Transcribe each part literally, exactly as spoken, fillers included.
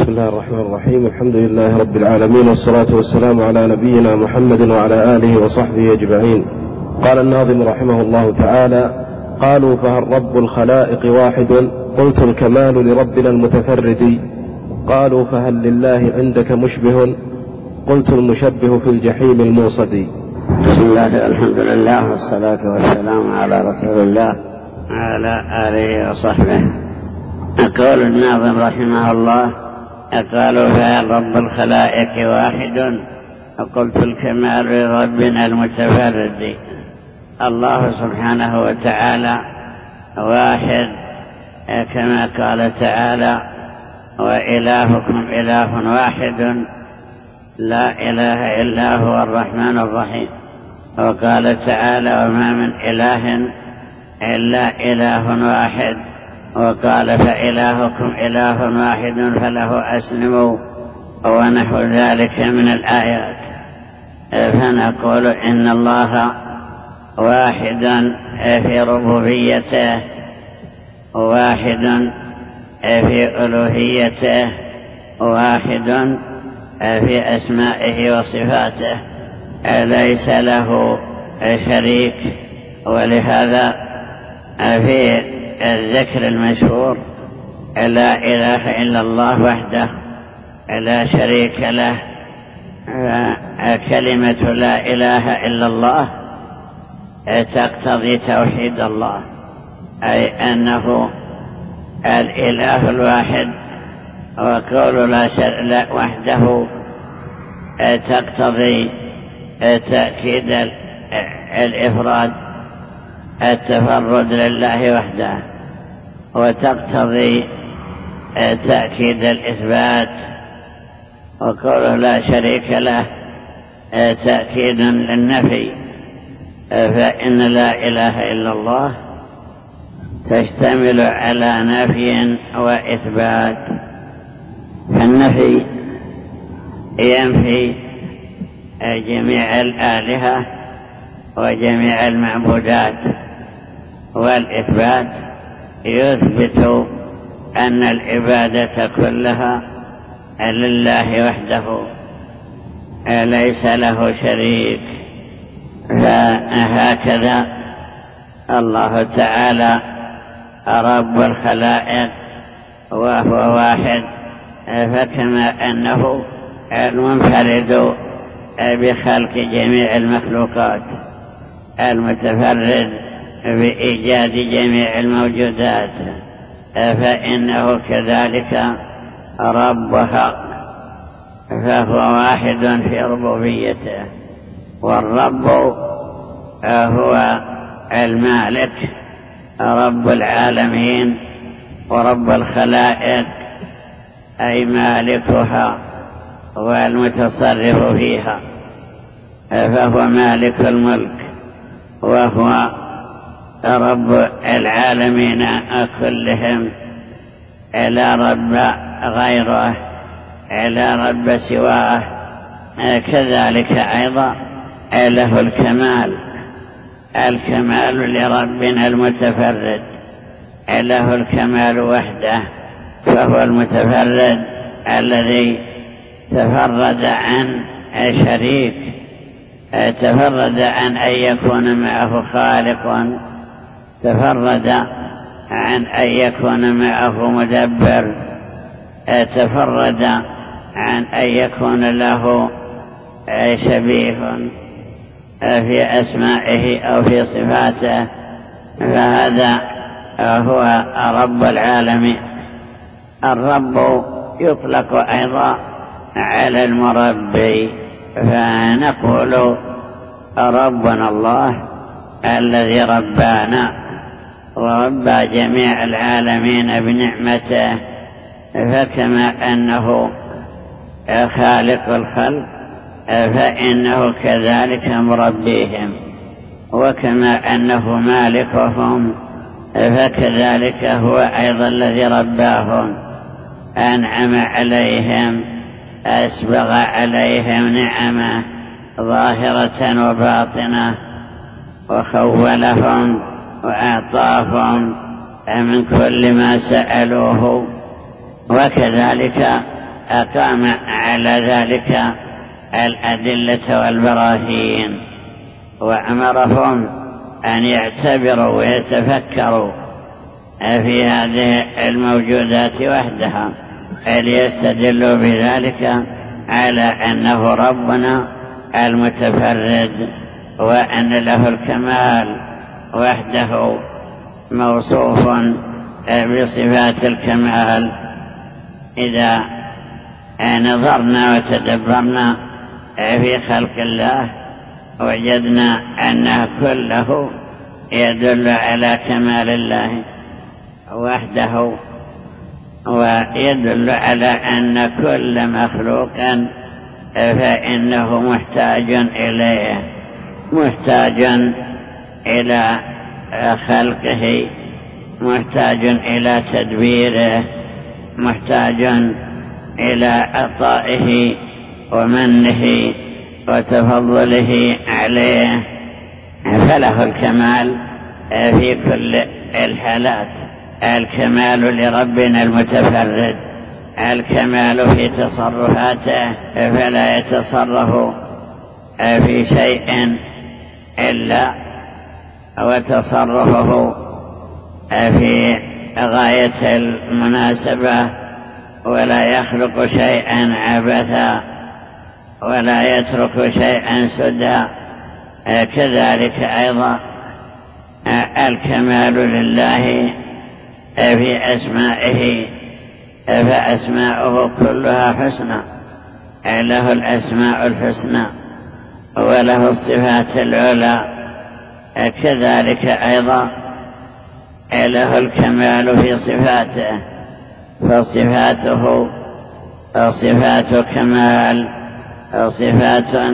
بسم الله الرحمن الرحيم. الحمد لله رب العالمين، والصلاة والسلام على نبينا محمد وعلى آله وصحبه أجمعين. قال الناظم رحمه الله تعالى: قالوا فهل رب الخلائق واحد؟ قلت الكمال لربنا المتفرد. قالوا فهل لله عندك مشبه؟ قلت المشبه في الجحيم الموصد. بسم الله الحمد لله والصلاة والسلام على رسول الله وعلى آله وصحبه. قول الناظم رحمه الله: قالوا فهل رب الخلائق واحد؟ قلت الكمال لربنا المتفرد. الله سبحانه وتعالى واحد، كما قال تعالى: وإلهكم إله واحد لا إله إلا هو الرحمن الرحيم. وقال تعالى: وما من إله إلا إله واحد. وقال: فإلهكم إله واحد فله أسلموا، ونحو ذلك من الآيات. فنقول إن الله واحد في ربوبيته، واحد في ألوهيته، واحد في أسمائه وصفاته، ليس له شريك. ولهذا في الذكر المشهور: لا إله إلا الله وحده لا شريك له. كلمة لا إله إلا الله تقتضي توحيد الله، أي أنه الإله الواحد. وقول لا شريك وحده تقتضي تأكيد الإفراد، التفرد لله وحده، وتقتضي تأكيد الإثبات. وقوله لا شريك له تأكيد للنفي، فإن لا إله إلا الله تشتمل على نفي وإثبات. النفي ينفي جميع الآلهة وجميع المعبودات، والإثبات يثبت أن العبادة كلها لله وحده ليس له شريك. فهكذا الله تعالى رب الخلائق وهو واحد، فكما أنه المنفرد بخلق جميع المخلوقات، المتفرد بإيجاد جميع الموجودات، فإنه كذلك رب حق، فهو واحد في ربوبيته. والرب هو المالك، رب العالمين ورب الخلائق، أي مالكها والمتصرف فيها، فهو مالك الملك، وهو رب العالمين كلهم، لا رب غيره، لا رب سواه. كذلك أيضا له الكمال، الكمال لربنا المتفرد، له الكمال وحده، فهو المتفرد الذي تفرد عن شريك، تفرد عن أن يكون معه خالق، تفرد عن أن يكون معه مدبر، تفرد عن أن يكون له شبيه في أسمائه أو في صفاته. فهذا هو رب العالمين. الرب يطلق أيضا على المربي، فنقول ربنا الله الذي ربانا وربى جميع العالمين بنعمته، فكما أنه خالق الخلق فإنه كذلك مربيهم، وكما أنه مالكهم فكذلك هو أيضا الذي رباهم، أنعم عليهم، أسبغ عليهم نعمه ظاهرة وباطنة، وخولهم وأعطاهم من كل ما سألوه. وكذلك أقام على ذلك الأدلة والبراهين، وأمرهم أن يعتبروا ويتفكروا في هذه الموجودات وحدها ليستدلوا بذلك على أنه ربنا المتفرد، وأن له الكمال وحده موصوف بصفات الكمال. إذا نظرنا وتدبرنا في خلق الله وجدنا أنه كله يدل على كمال الله وحده، ويدل على أن كل مخلوق فإنه محتاج إليه، محتاج إلى خلقه، محتاج إلى تدبيره، محتاج إلى عطائه ومنه وتفضله عليه، فله الكمال في كل الحالات. الكمال لربنا المتفرد، الكمال في تصرفاته، فلا يتصرف في شيء إلا وتصرفه في غاية المناسبة، ولا يخلق شيئا عبثا ولا يترك شيئا سدى. كذلك أيضا الكمال لله في أسمائه، فأسماؤه كلها حسنى، له الأسماء الحسنى وله الصفات العلى. كذلك أيضا له الكمال في صفاته، فصفاته صفات كمال، صفات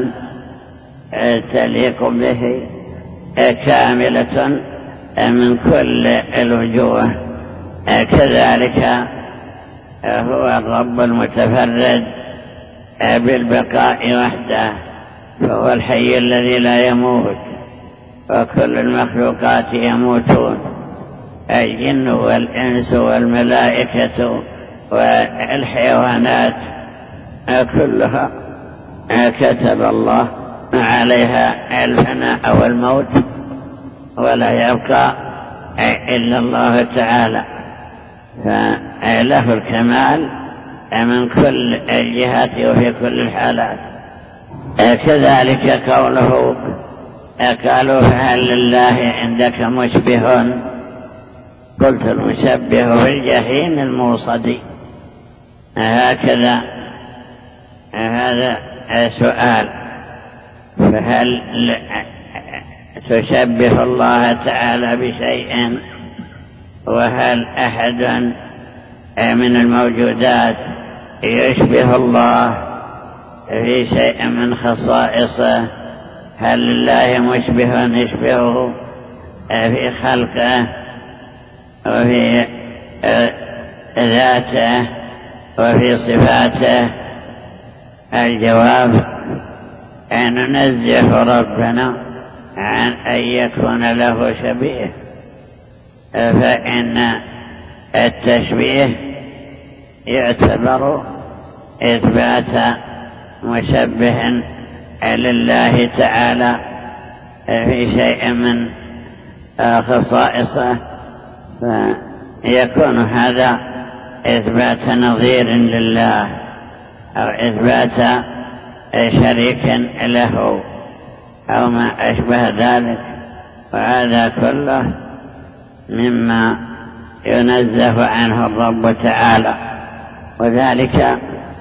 تليق به، كاملة من كل الوجوه. كذلك هو الرب المتفرد بالبقاء وحده، فهو الحي الذي لا يموت، وكل المخلوقات يموتون، الجن والإنس والملائكة والحيوانات كلها كتب الله عليها الفناء والموت، ولا يبقى إلا الله تعالى، فله الكمال من كل الجهات وفي كل الحالات. كذلك قوله قالوا فهل لله عندك مشبه؟ قلت المشبه بالجحيم الموصدي. هكذا هذا سؤال، فهل تشبه الله تعالى بشيء؟ وهل أحد من الموجودات يشبه الله في شيء من خصائصه؟ هل لله مشبه يشبهه في خلقه وفي ذاته وفي صفاته؟ الجواب أن ننزه ربنا عن أن يكون له شبيه، فإن التشبيه يعتبر إثبات مشبه لله تعالى في شيء من خصائصه، فيكون هذا إثبات نظير لله أو إثبات شريك له أو ما أشبه ذلك، وهذا كله مما ينزه عنه الرب تعالى. وذلك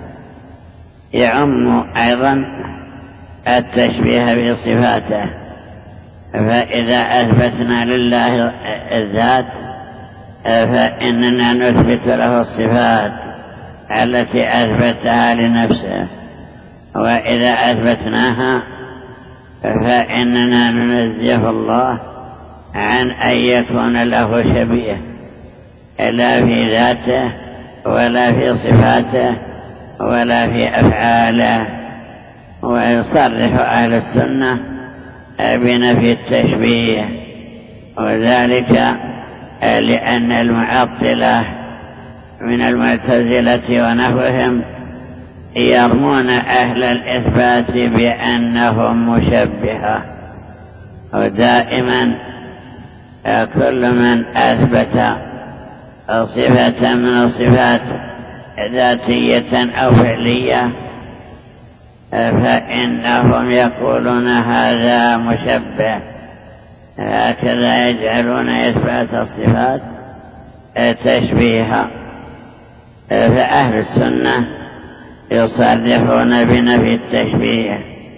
يعم أيضا التشبيه بصفاته، فإذا أثبتنا لله الذات فإننا نثبت له الصفات التي أثبتها لنفسه، وإذا أثبتناها فإننا ننزه الله عن أن يكون له شبيه، لا في ذاته ولا في صفاته ولا في أفعاله. ويصرح أهل السنة بنفي التشبيه، وذلك لأن المعطلة من المعتزلة ونحوهم يرمون أهل الإثبات بأنهم مشبهة. ودائما كل من أثبت صفة من الصفات ذاتية أو فعلية فإنهم يقولون هذا مشبه، هكذا يجعلون إثبات الصفات تشبيها. فأهل السنة يصرحون بنفي التشبيه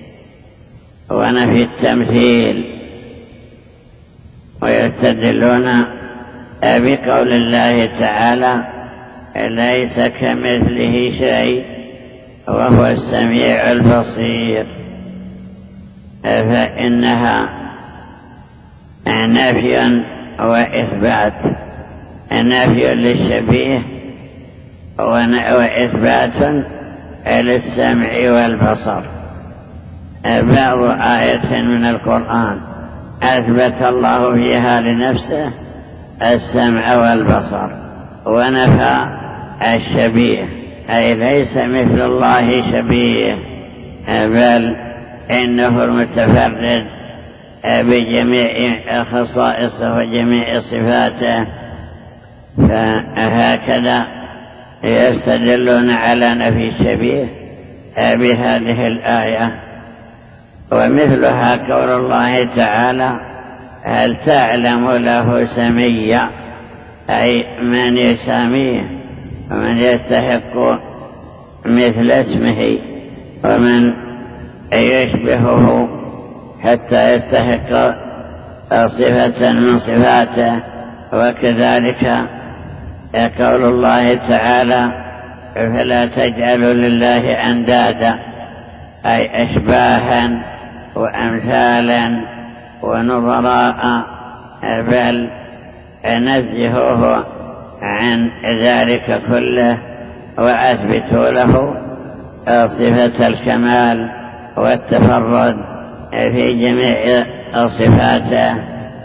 ونفي التمثيل، ويستدلون بقول الله تعالى ليس كمثله شيء وهو السميع البصير، فإنها نفي وإثبات، نفي للشبيه وإثبات للسمع والبصر. بعض آية من القرآن أثبت الله فيها لنفسه السمع والبصر ونفى الشبيه، أي ليس مثل الله شبيه، بل إنه المتفرد بجميع خصائصه وجميع صفاته. فهكذا يستدلون على نفي الشبيه بهذه الآية. ومثلها قول الله تعالى هل تعلم له سميا، أي من يساميه ومن يستحق مثل اسمه ومن يشبهه حتى يستحق صفة من صفاته. وكذلك قول الله تعالى فلا تجعلوا لله أندادا، أي أشباها وأمثالا ونظراء، بل نزهوه عن ذلك كله وأثبتوا له صفة الكمال والتفرد في جميع صفاته.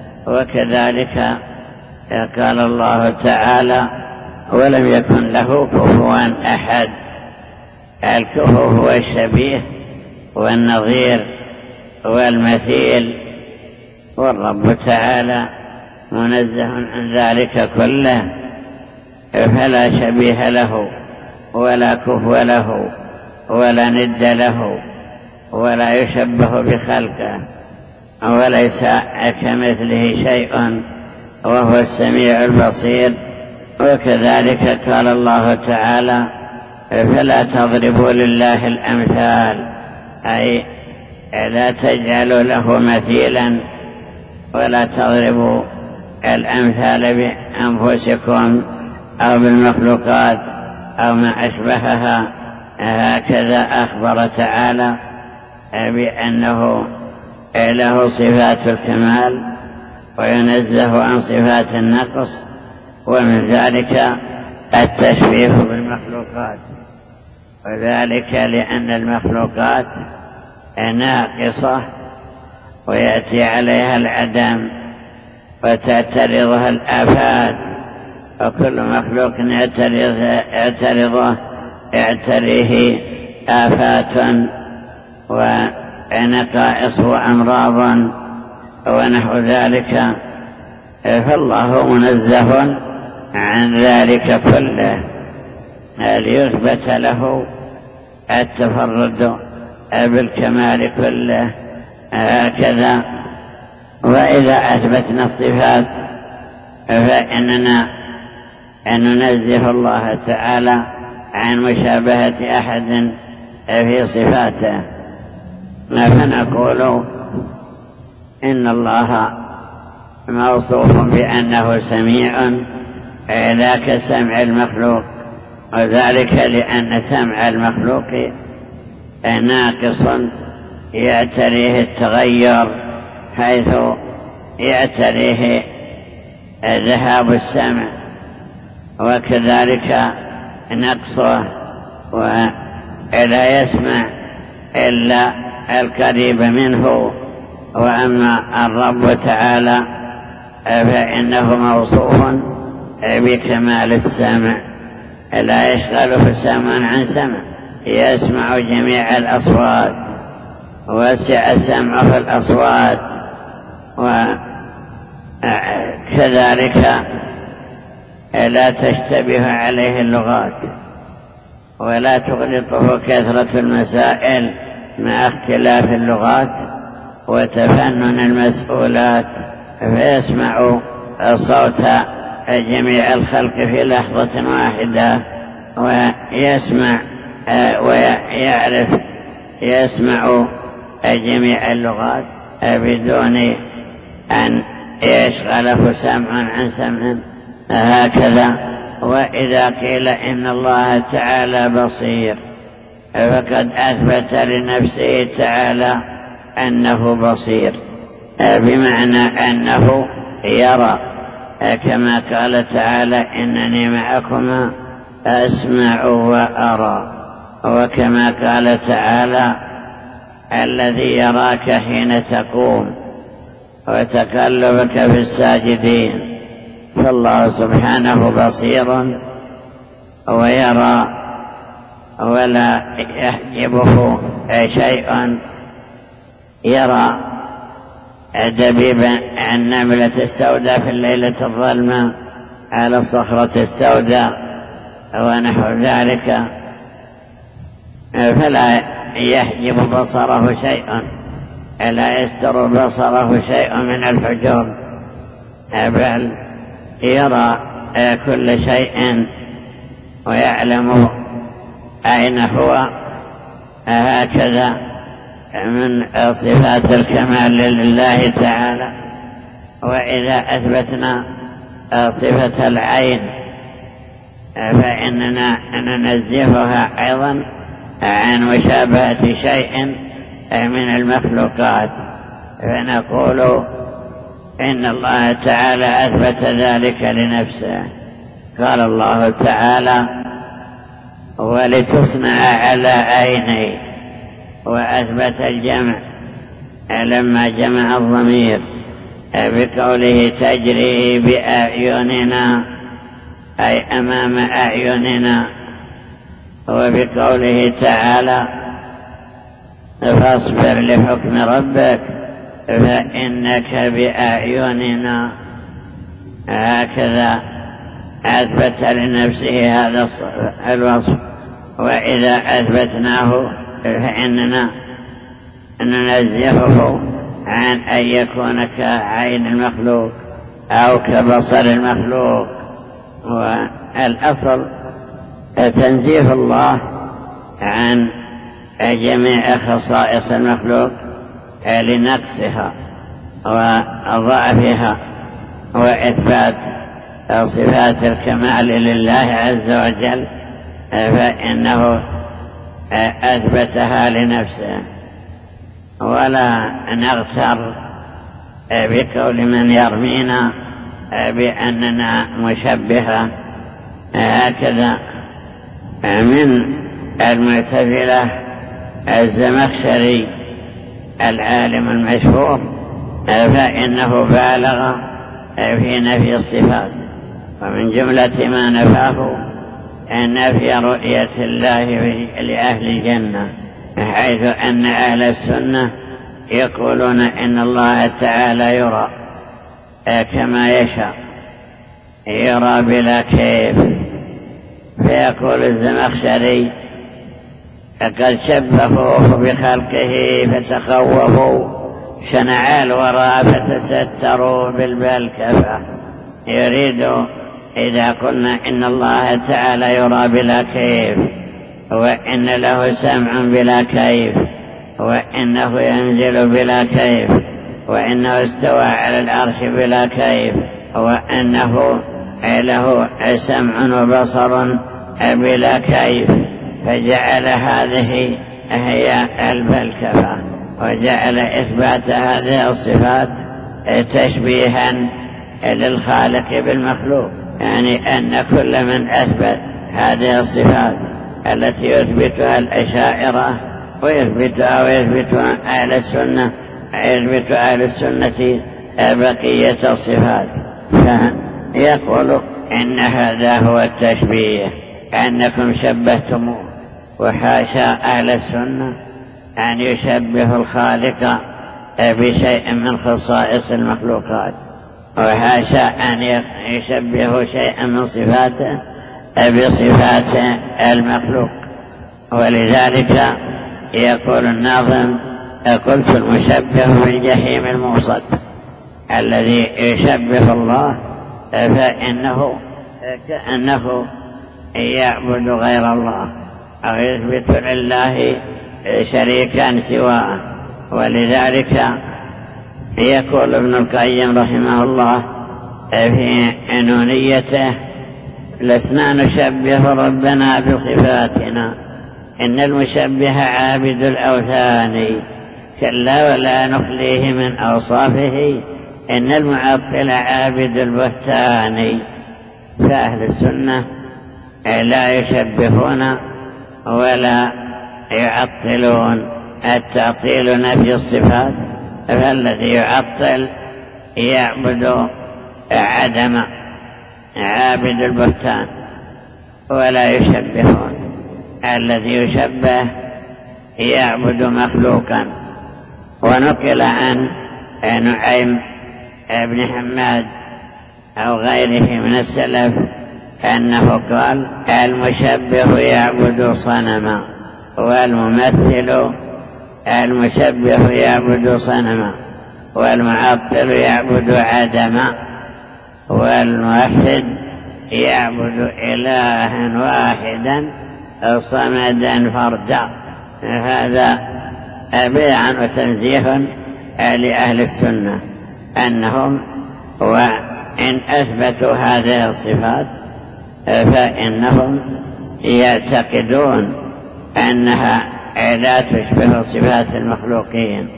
وكذلك قال الله تعالى ولم يكن له كفوا أحد. الكفو هو الشبيه والنظير والمثيل، والرب تعالى منزه عن ذلك كله، فلا شبيه له ولا كفو له ولا ند له ولا يشبه بخلقه، وليس كمثله شيء وهو السميع البصير. وكذلك قال الله تعالى فلا تضربوا لله الأمثال، أي لا تجعلوا له مثيلا ولا تضربوا الأمثال بأنفسكم أو بالمخلوقات أو ما أشبهها. هكذا أخبر تعالى بأنه له صفات الكمال وينزه عن صفات النقص، ومن ذلك التشبيه بالمخلوقات، وذلك لأن المخلوقات ناقصة ويأتي عليها العدم وتعترضها الآفات، وكل مخلوق يعترضه يعتريه آفات ونقائص وأمراض ونحو ذلك، فالله منزه عن ذلك كله ليثبت له التفرد بالكمال كله. هكذا وإذا أثبتنا الصفات فإننا أن ننزه الله تعالى عن مشابهة أحد في صفاته، فنقول إن الله موصوف بأنه سميع لا كسمع المخلوق، وذلك لأن سمع المخلوق ناقص يعتريه التغير حيث يعتريه ذهاب السمع، وكذلك نقصه ولا يسمع إلا القريب منه. وأما الرب تعالى فإنه موصوف بكمال السمع، لا يشغله سمع عن سمع، يسمع جميع الأصوات، وسع سمعه الأصوات، وكذلك لا تشتبه عليه اللغات ولا تغلطه كثرة المسائل مع اختلاف اللغات وتفنن المسؤولات، فيسمع صوت جميع الخلق في لحظة واحدة، ويسمع ويعرف يسمع جميع اللغات بدون أن يشغله سمع عن سمع. هكذا وإذا قيل إن الله تعالى بصير فقد أثبت لنفسه تعالى أنه بصير، بمعنى أنه يرى، كما قال تعالى إنني معكما أسمع وأرى، وكما قال تعالى الذي يراك حين تقوم وتقلبك في الساجدين. فالله سبحانه بصير ويرى ولا يحجبه شيء، يرى دبيب النملة السوداء في الليلة الظلمة على الصخرة السوداء ونحو ذلك، فلا يحجب بصره شيء، لا يستر بصره شيء من الحجوب، بل يرى كل شيء ويعلم أين هو. هكذا من صفات الكمال لله تعالى. وإذا أثبتنا صفة العين فإننا ننزهها أيضا عن مشابهة شيء من المخلوقات، فنقول إن الله تعالى أثبت ذلك لنفسه. قال الله تعالى ولتصنع على عيني، وأثبت الجمع لما جمع الضمير بقوله تجري بأعيننا أي أمام أعيننا، وبقوله تعالى فاصبر لحكم ربك فإنك بأعيننا. هكذا أثبت لنفسه هذا الوصف. وإذا أثبتناه فإننا ننزهه عن أن يكون كعين المخلوق أو كبصر المخلوق. والأصل تنزيه الله عن جميع خصائص المخلوق لنقصها وضعفها، وإثبات صفات الكمال لله عز وجل، فإنه أثبتها لنفسه. ولا نغتر بقول من يرمينا بأننا مشبهة. هكذا من المعتزلة الزمخشري العالم المشهور، فإنه بالغ في نفي الصفات، ومن جملة ما نفاه نفي رؤية الله لأهل الجنة، حيث أن أهل السنة يقولون إن الله تعالى يرى كما يشاء، يرى بلا كيف. فيقول الزمخشري قد شبهوه بخلقه فتخوفوا شنعا الورى فتستروا بالبلكفة. يريد إذا قلنا إن الله تعالى يرى بلا كيف، وإن له سمع بلا كيف، وإنه ينزل بلا كيف، وإنه استوى على العرش بلا كيف، وأنه له سمع وبصر بلا كيف، فجعل هذه هي البلكفة، وجعل إثبات هذه الصفات تشبيها للخالق بالمخلوق، يعني أن كل من أثبت هذه الصفات التي يثبتها الأشاعرة ويثبتها ويثبتها أهل السنة يثبت أهل السنة بقية الصفات، فيقول إن هذا هو التشبيه، أنكم شبهتموه وحاشا أهل السنة أن يشبه الخالق بشيء من خصائص المخلوقات، وحاشا أن يشبه شيئا من صفاته بصفات المخلوق. ولذلك يقول الناظم: قلت المشبه بالجحيم الموصد الذي يشبه الله فإنه كأنه يعبد غير الله أو يثبت لله شريكا سواه. ولذلك يقول ابن القيم رحمه الله في نونيته: لسنا نشبه ربنا بصفاتنا، إن المشبه عابد الأوثان، كلا ولا نخليه من أوصافه، إن المعطل عابد البهتان. فأهل السنة لا يشبهون ولا يعطلون. التعطيل نفي الصفات، فالذي يعطل يعبد عدم، عابد البهتان، ولا يشبهون. الذي يشبه يعبد مخلوقا. ونقل عن نعيم بن حماد أو غيره من السلف أنه قال: المشبه يعبد صنما، والممثل المشبه يعبد صنما، والمعطل يعبد عدما، والموحد يعبد إلها واحدا صمدا فردا. هذا بيان وتنزيه لأهل السنة أنهم وإن أثبتوا هذه الصفات فإنهم يعتقدون أنها لا تشبه صفات المخلوقين.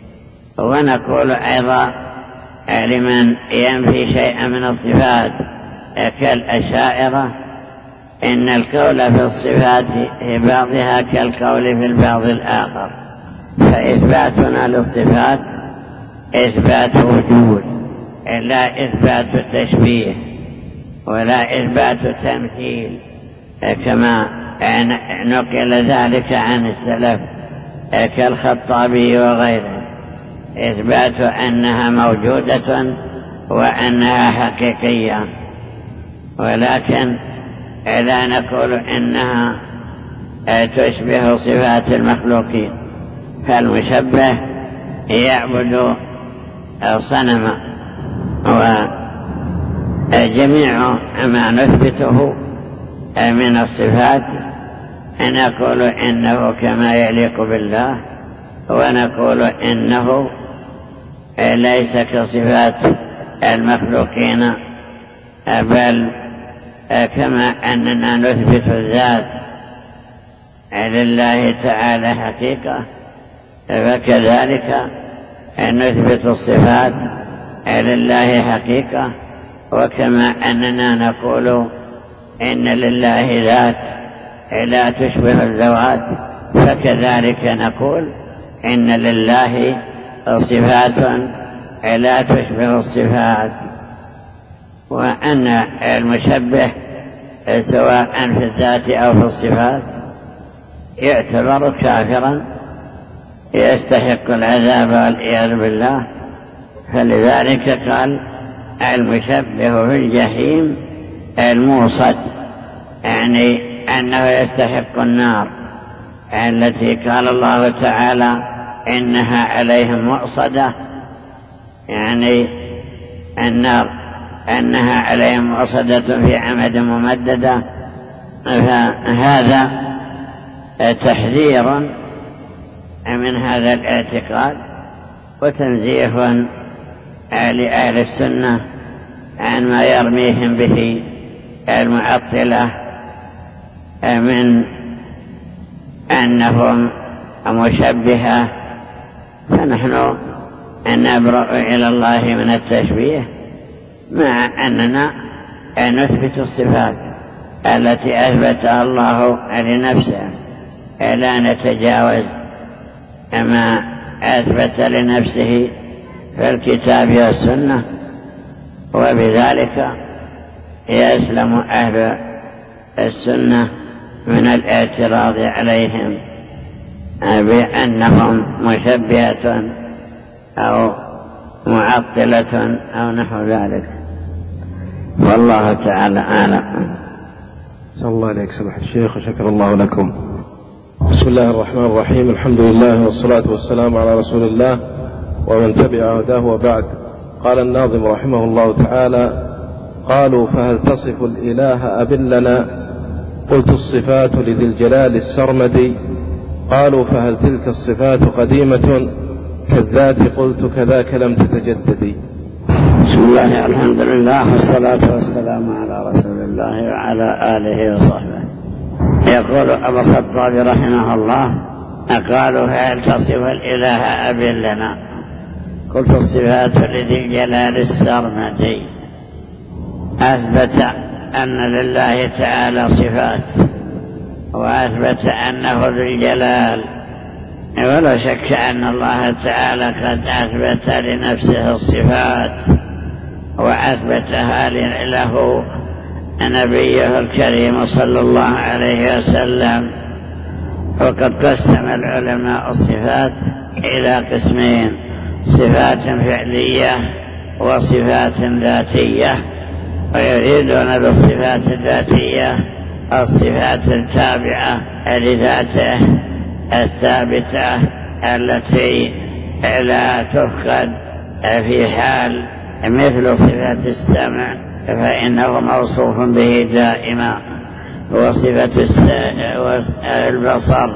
ونقول أيضا لمن ينفي شيئا من الصفات كالأشاعرة: إن القول في الصفات في بعضها كالقول في البعض الآخر، فإثباتنا للصفات إثبات وجود لا إثبات تشبيه ولا إثبات تمثيل، كما نقل ذلك عن السلف كالخطابي وغيره، إثبات أنها موجودة وأنها حقيقية، ولكن لا نقول إنها تشبه صفات المخلوقين. فالمشبه يعبد صنما، وجميع ما نثبته من الصفات نقول إنه كما يليق بالله، ونقول إنه ليس كصفات المخلوقين، بل كما أننا نثبت الذات لله تعالى حقيقة، فكذلك نثبت الصفات لله حقيقة. وكما أننا نقول إن لله ذات لا تشبه الذوات، فكذلك نقول إن لله صفات لا تشبه الصفات. وأن المشبه سواء في الذات أو في الصفات يعتبر كافرا يستحق العذاب والعياذ بالله. فلذلك قال: المشبه في الجحيم الموصد، يعني أنه يستحق النار التي قال الله تعالى: إنها عليهم مؤصدة، يعني النار أنها عليهم مؤصدة في عمد ممددة. فهذا تحذير من هذا الاعتقاد وتنزيه لأهل السنة عن ما يرميهم به المعطلة من أنهم مشبهة. فنحن نبرأ إلى الله من التشبيه، مع أننا نثبت الصفات التي أثبتها الله لنفسه، لا نتجاوز ما أثبت لنفسه في الكتاب والسنة، وبذلك يسلم أهل السنة من الاعتراض عليهم بأنهم مشبهة أو معطلة أو نحو ذلك، والله تعالى أعلم. صلى الله عليك سماحة الشيخ وشكر الله لكم. بسم الله الرحمن الرحيم، الحمد لله والصلاة والسلام على رسول الله ومن تبع هداه وبعد. قال الناظم رحمه الله تعالى: قالوا فهل تصف الإله أبلنا؟ قلت الصفات لذي الجلال السرمدي. قالوا فهل تلك الصفات قديمة كالذات؟ قلت كذاك لم تتجدد. بسم الله الحمد لله والصلاة والسلام على رسول الله وعلى آله وصحبه. يقول أبو الخطاب رحمه الله: قالوا هل تصف الإله أبلنا؟ قلت الصفات لذي الجلال السرمدي. أثبت أن لله تعالى صفات، وأثبت أنه ذو الجلال، ولا شك أن الله تعالى قد أثبت لنفسه الصفات وأثبتها له نبيه الكريم صلى الله عليه وسلم. وقد قسم العلماء الصفات إلى قسمين: صفات فعلية وصفات ذاتية. ويريدون بالصفات الذاتية الصفات التابعة لذاته الثابتة التي لا تفقد في حال، مثل صفات السمع فإنه موصوف به دائما، وصفة البصر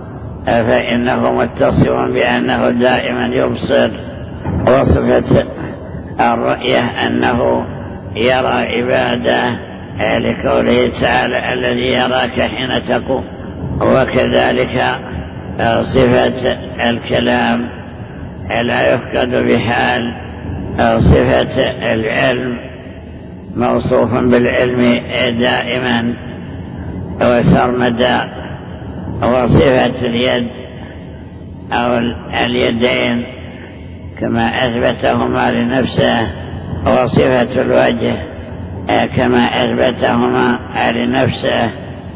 فإنه متصف بأنه دائما يبصر، وصفة الرؤية أنه يرى عباده لقوله تعالى: الذي يراك حين تقوم. وكذلك صفة الكلام لا يفقد بحال. صفة العلم موصوف بالعلم دائما وسرمدا. وصفة اليد أو اليدين كما أثبتهما لنفسه، وصفة الوجه كما أثبتهما لنفسه.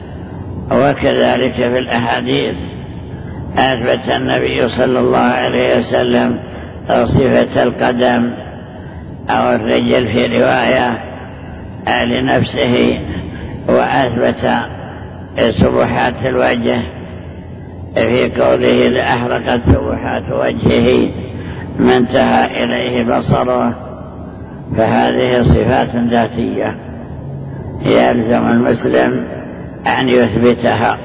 وكذلك في الأحاديث أثبت النبي صلى الله عليه وسلم صفة القدم أو الرجل في رواية لنفسه، وأثبت سبحات الوجه في قوله: لأحرقت سبحات وجهه ما انتهى إليه بصره. فهذه صفات ذاتية يلزم المسلم أن يثبتها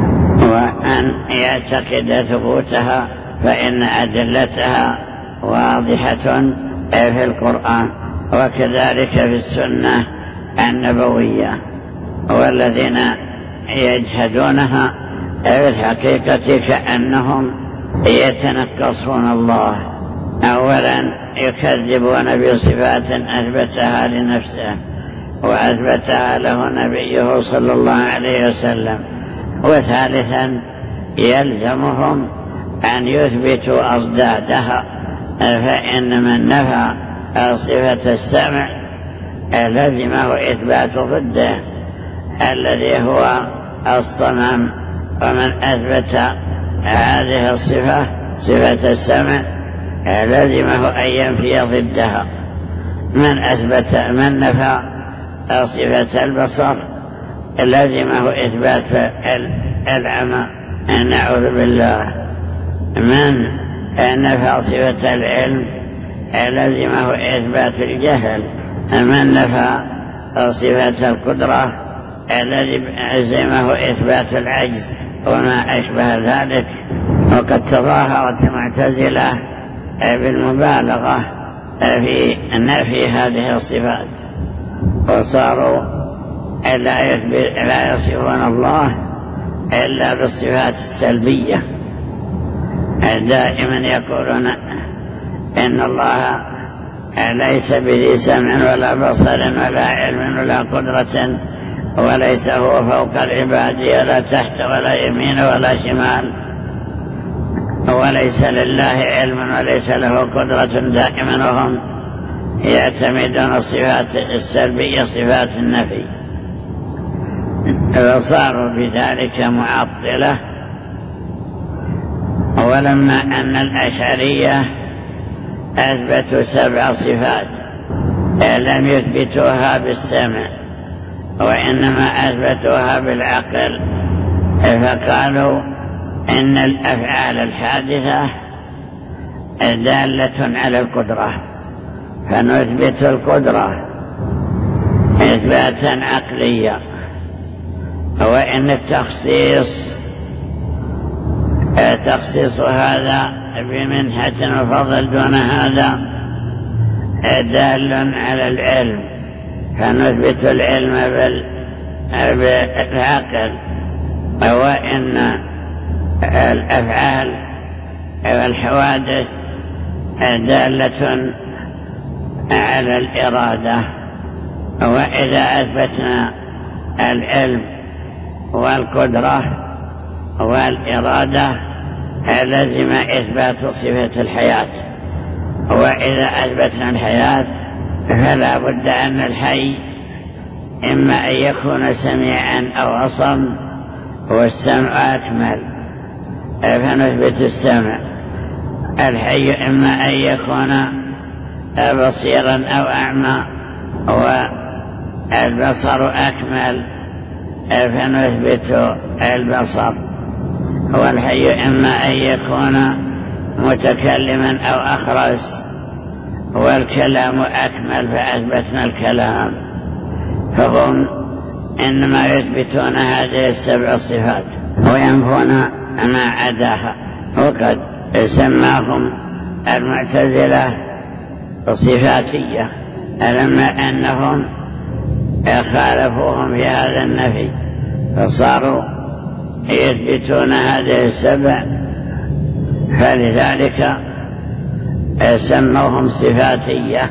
وأن يعتقد ثبوتها، فإن أدلتها واضحة في القرآن وكذلك في السنة النبوية. والذين يجحدونها في الحقيقة كأنهم يتنقصون الله. أولا يكذبون بصفات أثبتها لنفسه وأثبتها له نبيه صلى الله عليه وسلم. وثالثا يلزمهم أن يثبتوا أضدادها، فإن من نفى صفة السمع لزمه إثبات ضده الذي هو الصمم. ومن أثبت هذه الصفة صفة السمع لزمه أن ينفي ضدها. من أثبت من نفى صفة البصر لزمه إثبات العمى، نعوذ بالله. من نفى صفة العلم لزمه إثبات الجهل. من نفى صفة القدرة لزمه إثبات العجز وما أشبه ذلك. وقد تظاهرت المعتزلة بالمبالغة في نفي هذه الصفات، وصاروا لا, لا يصفون الله إلا بالصفات السلبية. دائما يقولون إن الله ليس بذي سمع ولا بصر ولا علم ولا قدرة، وليس هو فوق العباد ولا تحت ولا يمين ولا شمال، وليس لله علم وليس له قدرة. دائما وهم يعتمدون الصفات السلبية صفات النفي. فصاروا بذلك معطلة. ولما أن الأشعرية أثبتوا سبع صفات لم يثبتوها بالسمع وإنما أثبتوها بالعقل، فقالوا إن الأفعال الحادثة دالة على القدرة، فنثبت القدرة إثباتا عقليا، وإن التخصيص تخصيص هذا بمنحة وفضل دون هذا دال على العلم، فنثبت العلم بالعقل، وإن الأفعال والحوادث دالة على الإرادة. وإذا أثبتنا العلم والقدرة والإرادة لازم إثبات صفة الحياة، وإذا أثبتنا الحياة فلا بد أن الحي إما أن يكون سميعا أو أصم، والسمع أكمل فنثبت السمع. الحي إما أن يكون بصيرا أو أعمى، والبصر أكمل فنثبت البصر. والحي إما أن يكون متكلما أو أخرس، والكلام أكمل فأثبتنا الكلام. فهم إنما يثبتون هذه السبع الصفات وينفون ما عداها. وقد سماهم المعتزلة صفاتية لما أنهم خالفوهم في هذا النفي، فصاروا يثبتون هذه السبع، فلذلك سموهم صفاتية.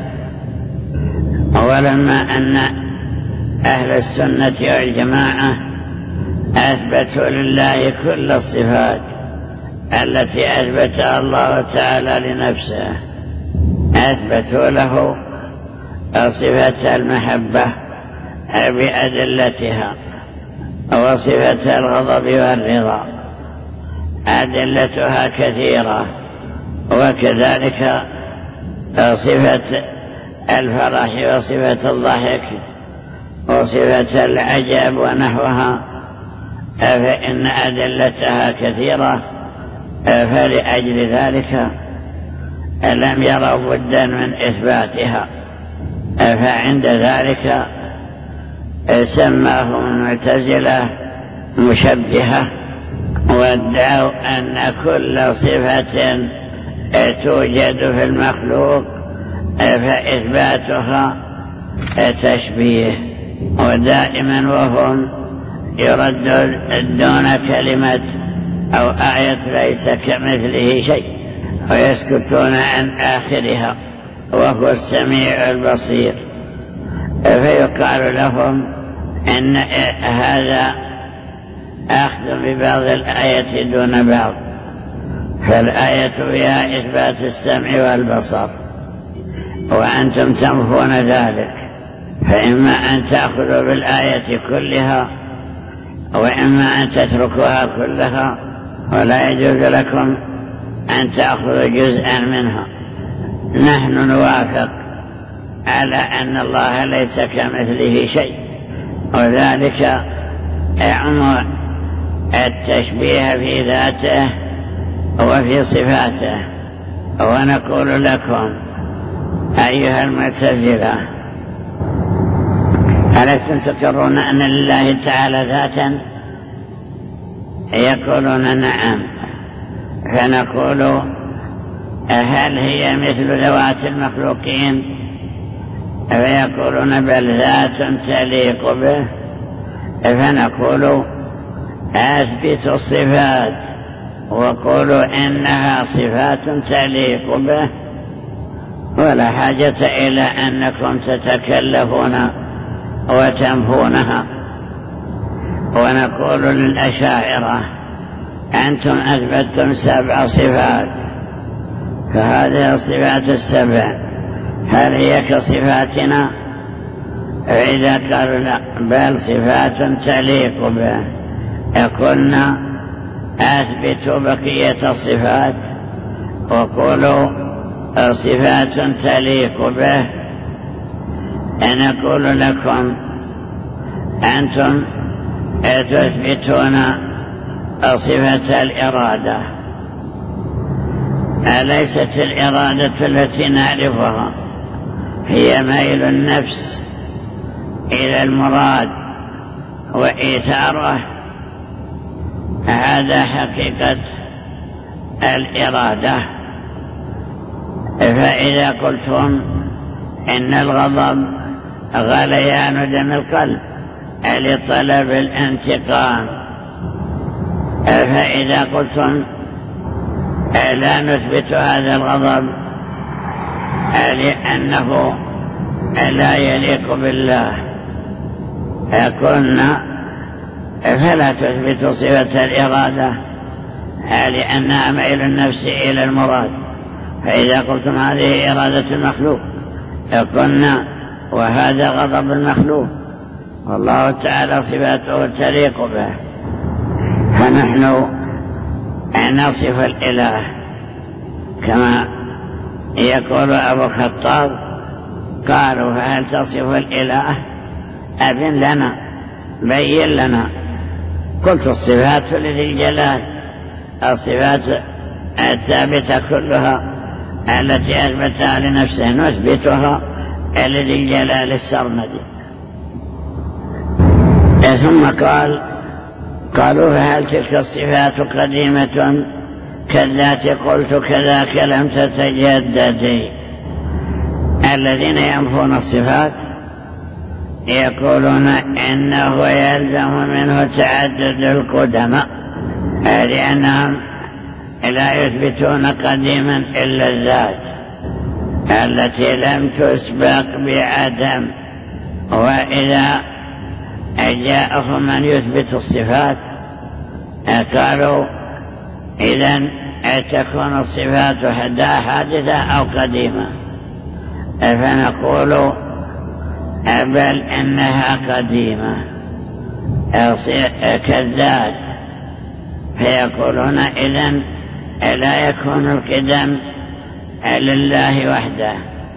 ولما أن أهل السنة والجماعة أثبتوا لله كل الصفات التي أثبتها الله تعالى لنفسه، أثبتوا له صفة المحبة بأدلتها، وصفة الغضب والرضا أدلتها كثيرة، وكذلك صفة الفرح وصفة الضحك وصفة العجب ونحوها، فإن أدلتها كثيرة، فلأجل ذلك لم يروا بدا من إثباتها. فعند ذلك سماهم المعتزلة مشبهة، وادعوا أن كل صفة توجد في المخلوق فإثباتها تشبيه. ودائما وهم يردون كلمة أو آية ليس كمثله شيء ويسكتون عن آخرها، وهو السميع البصير. فيقال لهم إن هذا أخذ ببعض الآية دون بعض، فالآية فيها إثبات السمع والبصر وأنتم تنفون ذلك، فإما أن تأخذوا بالآية كلها وإما أن تتركوها كلها، ولا يجوز لكم أن تأخذوا جزءا منها. نحن نوافق على أن الله ليس كمثله شيء، وذلك يعم التشبيه في ذاته وفي صفاته. ونقول لكم أيها المعتزلة، ألستم تقرون أن لله تعالى ذاتا؟ يقولون نعم. فنقول هل هي مثل ذوات المخلوقين؟ فيقولون بل ذات تليق به. فنقول أثبتوا الصفات وقولوا إنها صفات تليق به، ولا حاجة إلى أنكم تتكلفون وتنفونها. ونقول للأشاعرة أنتم أثبتتم سبع صفات، فهذه الصفات السبع هل هي كصفاتنا؟ فإذا قالوا لا بل صفات تليق به قلنا أثبتوا بقية الصفات وقولوا صفات تليق به. نقول لكم أنتم تثبتون صفة الإرادة، أليست الإرادة التي نعرفها هي ميل النفس إلى المراد وإيثاره؟ هذا حقيقة الإرادة. فإذا قلتم إن الغضب غليان دم القلب لطلب الانتقام، فإذا قلتم لا نثبت هذا الغضب لأنه لا يليق بالله، قلنا فلا تثبت صفة الإرادة لأنها ميل النفس إلى المراد. فإذا قلتم هذه إرادة المخلوق قلنا وهذا غضب المخلوق والله تعالى صفاته تليق به. فنحن نصف الإله كما يقول أبو الخطاب، قالوا فهل تصف الإله؟ أبن لنا بين لنا. قلت الصفات لذي الجلال، الصفات الثابتة كلها التي أثبتها لنفسه نثبتها لذي الجلال السرمدي. ثم قال قالوا فهل تلك الصفات قديمة كالذات؟ قلت كذاك لم تتجدد. الذين ينفون الصفات يقولون إنه يلزم منه تعدد القدماء لأنهم لا يثبتون قديما إلا الذات التي لم تسبق بعدم. وإذا جاءهم من يثبت الصفات قالوا إذن تكون الصفات حادثة أو قديمة، فنقول بل إنها قديمة كالذات. فيقولون إذن لا يكون القدم لله وحده،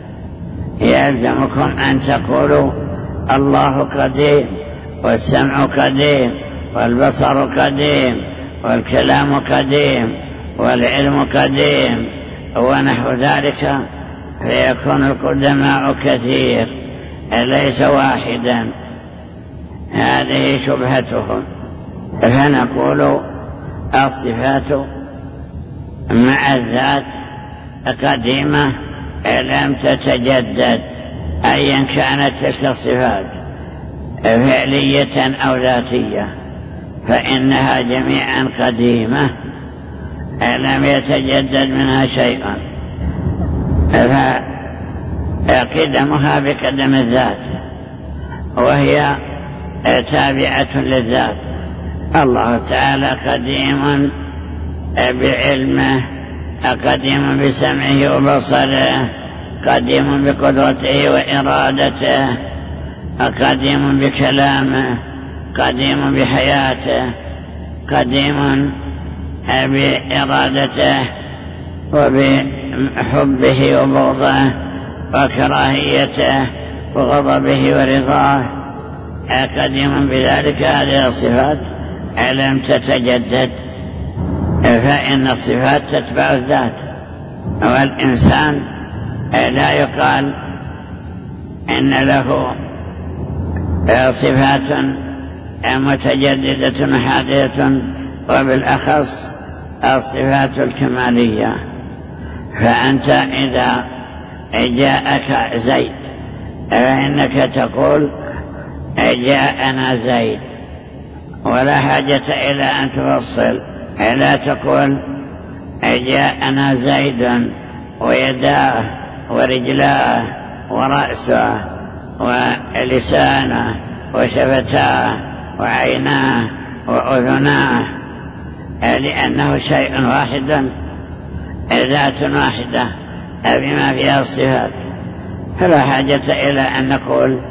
يلزمكم أن تقولوا الله قديم والسمع قديم والبصر قديم والكلام قديم والعلم قديم ونحو ذلك، فيكون القدماء كثير ليس واحدا. هذه شبهتهم. فنقول الصفات مع الذات قديمة لم تتجدد أيا كانت تلك الصفات فعلية أو ذاتية، فإنها جميعا قديمة لم يتجدد منها شيء، فقدمها بقدم الذات وهي تابعة للذات. الله تعالى قديم بعلمه، قديم بسمعه وبصره، قديم بقدرته وإرادته، قديم بكلامه، قديم بحياته، قديم بإرادته وبحبه وبغضه وكراهيته وغضبه ورضاه، قديم بذلك. هذه الصفات لم تتجدد، فإن الصفات تتبع الذات، والإنسان لا يقال إن له صفات متجددة حادثة، وبالأخص الصفات الكمالية. فأنت إذا جاءك زيد فإنك تقول جاءنا زيد، ولا حاجة إلى أن تفصل، لا تقول جاءنا زيد ويداه ورجلاه ورأسه ولسانه وشفتاه وعيناه وأذناه، لأنه شيء واحد ذات واحدة بما فيها الصفات، فلا حاجة إلى أن نقول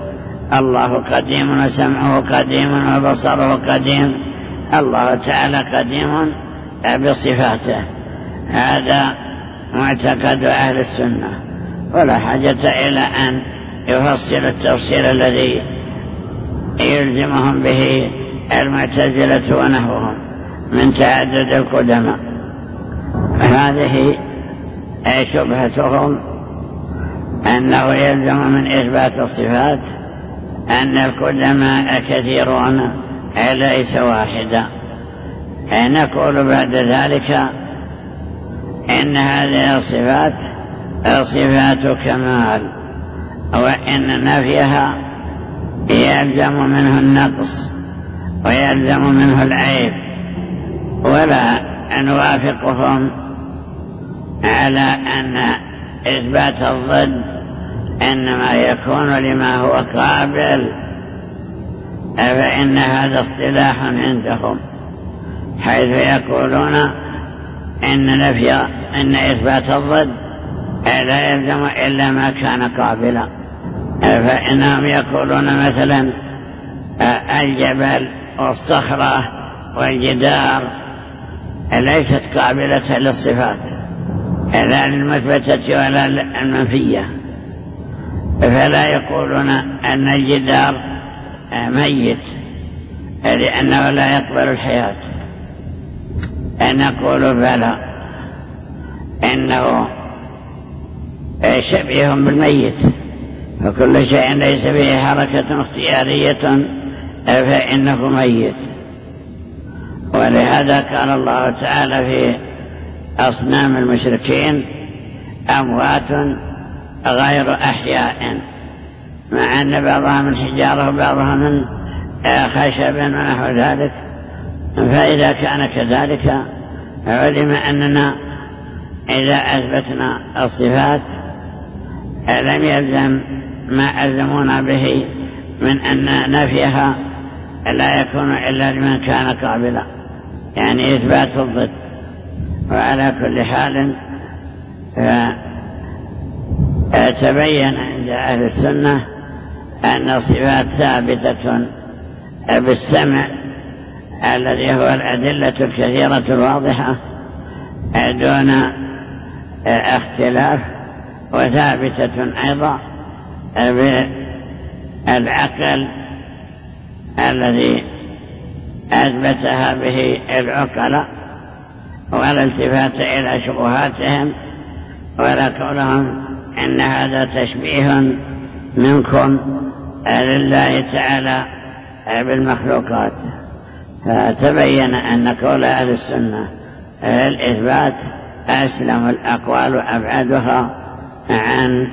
الله قديم وسمعه قديم وبصره قديم، الله تعالى قديم بصفاته. هذا معتقد أهل السنة، ولا حاجة إلى أن يفصل التفصيل الذي يلزمهم به المعتزلة ونحوهم من تعدد القدماء. هذه شبهتهم أنه يلزم من إثبات الصفات أن القدماء كثيرون ليس واحدا. نقول بعد ذلك إن هذه الصفات صفات كمال، وإن نفيها يلزم منه النقص ويلزم منه العيب، ولا نوافقهم على أن إثبات الضد إنما يكون لما هو قابل، فإن هذا اصطلاح عندهم، حيث يقولون إن نفي إن إثبات الضد لا يلزم إلا ما كان قابلا. فإنهم يقولون مثلا الجبل والصخرة والجدار ليست قابلة للصفات، لا المثبتة ولا المنفية، فلا يقولون أن الجدار ميت لأنه لا يقبل الحياة. نقول بلى، إنه شبيه بالميت، فكل شيء ليس فيه حركة اختيارية فإنه ميت. ولهذا قال الله تعالى في أصنام المشركين أموات غير أحياء، مع أن بعضها من حجارة وبعضها من خشب ونحو ذلك. فإذا كان كذلك علم أننا إذا أثبتنا الصفات لم يلزم ما ألزمونا به من أن نفيها لا يكون إلا لمن كان قابلا، يعني إثبات الضد. وعلى كل حال تبين عند أهل السنة أن الصفات ثابتة بالسمع الذي هو الأدلة الكثيرة الواضحة دون اختلاف، وثابتة أيضا بالعقل الذي أثبتها به العقلاء، ولا التفات إلى شبهاتهم ولا قولهم إن هذا تشبيه منكم لله تعالى بالمخلوقات. فتبين أن قول أهل السنة الإثبات أسلم الأقوال وأبعدها عن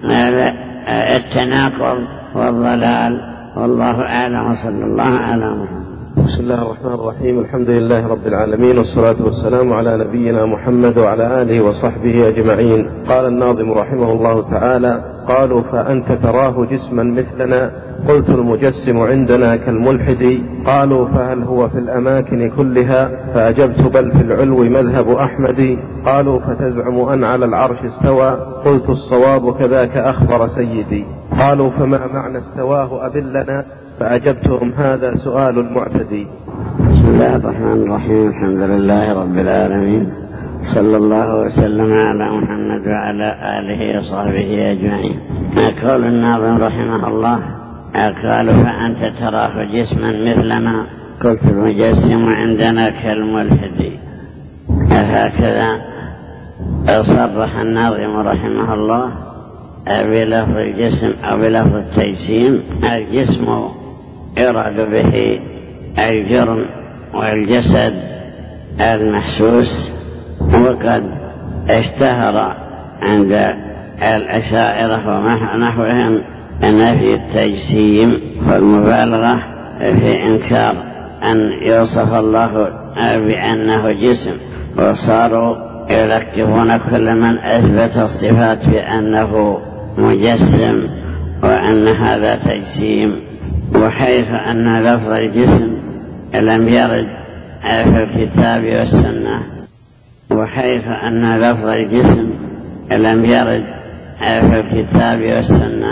التناقض والضلال، والله أعلم، وصلى الله على محمد. بسم الله الرحمن الرحيم. الحمد لله رب العالمين، والصلاة والسلام على نبينا محمد وعلى آله وصحبه أجمعين. قال الناظم رحمه الله تعالى: قالوا فأنت تراه جسما مثلنا، قلت المجسم عندنا كالملحد. قالوا فهل هو في الأماكن كلها، فأجبت بل في العلو مذهب أحمد. قالوا فتزعم أن على العرش استوى، قلت الصواب كذاك أخبر سيدي. قالوا فما معنى استواه أبلنا، فأجبتهم هذا سؤال المعتدي. بسم الله الرحمن الرحيم. الحمد لله رب العالمين، صلى الله وسلم على محمد وعلى آله وصحبه أجمعين. قال الناظم رحمه الله: قالوا فأنت تراه جسما مثلنا، قلت المجسم عندنا كالملحد. هكذا صرح الناظم رحمه الله بلفظ الجسم أو بلفظ التجسيم. الجسم يراد به الجرم والجسد المحسوس، وقد اشتهر عند الأشاعرة ونحوهم نفي التجسيم والمبالغة في إنكار أن يوصف الله بأنه جسم، وصاروا يلكفون كل من أثبت الصفات بأنه مجسم وأن هذا تجسيم. وحيث أن لفظ الجسم لم يرد في الكتاب والسنة وحيث أن لفظ الجسم لم يرد في الكتاب والسنة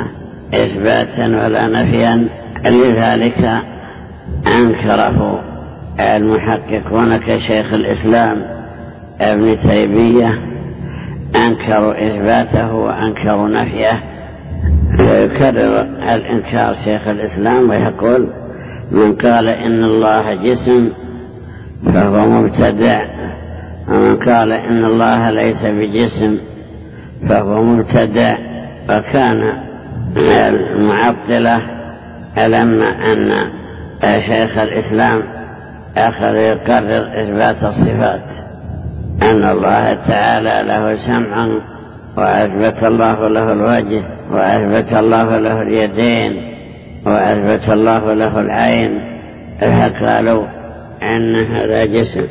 إثباتا ولا نفيا. لذلك أنكره المحققون كشيخ الإسلام ابن تيمية، أنكروا إثباته وأنكروا نفيه. يكرر الإنكار شيخ الإسلام ويقول: من قال إن الله جسم فهو مبتدع، ومن قال إن الله ليس بجسم فهو مبتدع. وكان المعطلة لما أن شيخ الإسلام أخذ يقرر إثبات الصفات، أن الله تعالى له سمع، وأثبت الله له الوجه، وأثبت الله له اليدين، وأثبت الله له العين، فقالوا أن هذا جسم،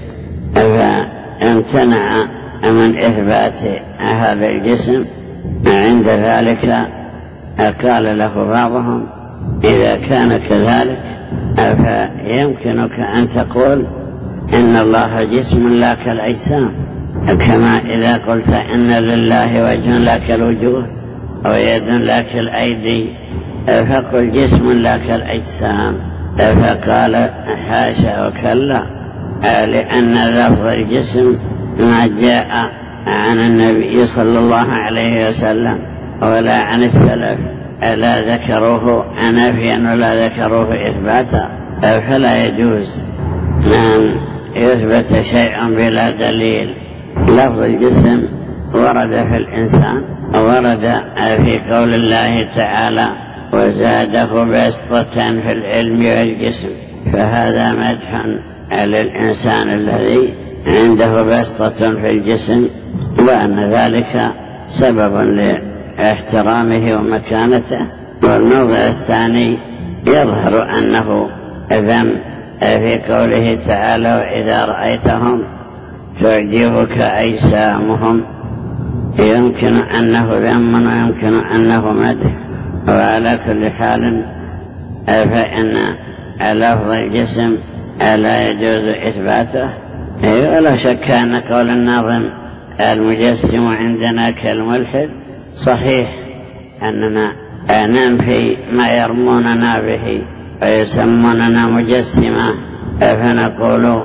فامتنع من إثبات هذا الجسم. عند ذلك قال له بعضهم: إذا كان كذلك فيمكنك أن تقول إن الله جسم لا كالأجسام، كما إذا قلت إن لله وجه لا كالوجوه، ويد لا كالأيدي، فقل جسم لا كالأجسام. فقال: حاشا وكلا، لأن لفظ الجسم ما جاء عن النبي صلى الله عليه وسلم ولا عن السلف، لا ذكروه نفيا ولا ذكروه إثباتا، فلا يجوز أن يثبت شيء بلا دليل. لفظ الجسم ورد في الإنسان، ورد في قول الله تعالى: وزاده بسطة في العلم والجسم، فهذا مدح للإنسان الذي عنده بسطة في الجسم، وأن ذلك سبب لاحترامه ومكانته. والموضع الثاني يظهر أنه ذم في قوله تعالى: وإذا رأيتهم تعجبك أجسامهم، يمكن أنه ذم ويمكن أنه مدح. وعلى كل حال فإن لفظ الجسم لا يجوز إثباته. ولا شك أن قول الناظم: المجسم عندنا كالملحد، صحيح أننا ننفي ما يرموننا به ويسموننا مجسمة، فنقول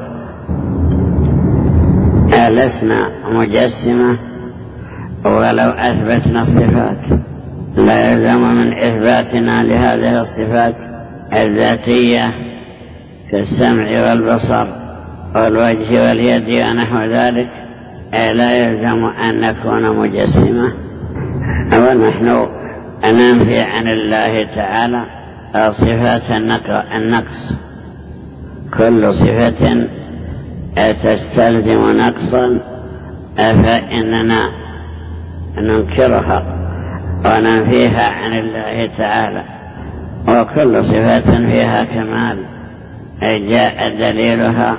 لسنا مجسمة ولو أثبتنا الصفات. لا يلزم من إثباتنا لهذه الصفات الذاتية كالسمع والبصر والوجه واليد ونحو ذلك، لا يلزم أن نكون مجسمة. ونحن ننفي عن الله تعالى صفات النقص. كل صفة تستلزم نقصا فإننا ننكرها وننفيها عن الله تعالى، وكل صفة فيها كمال جاء دليلها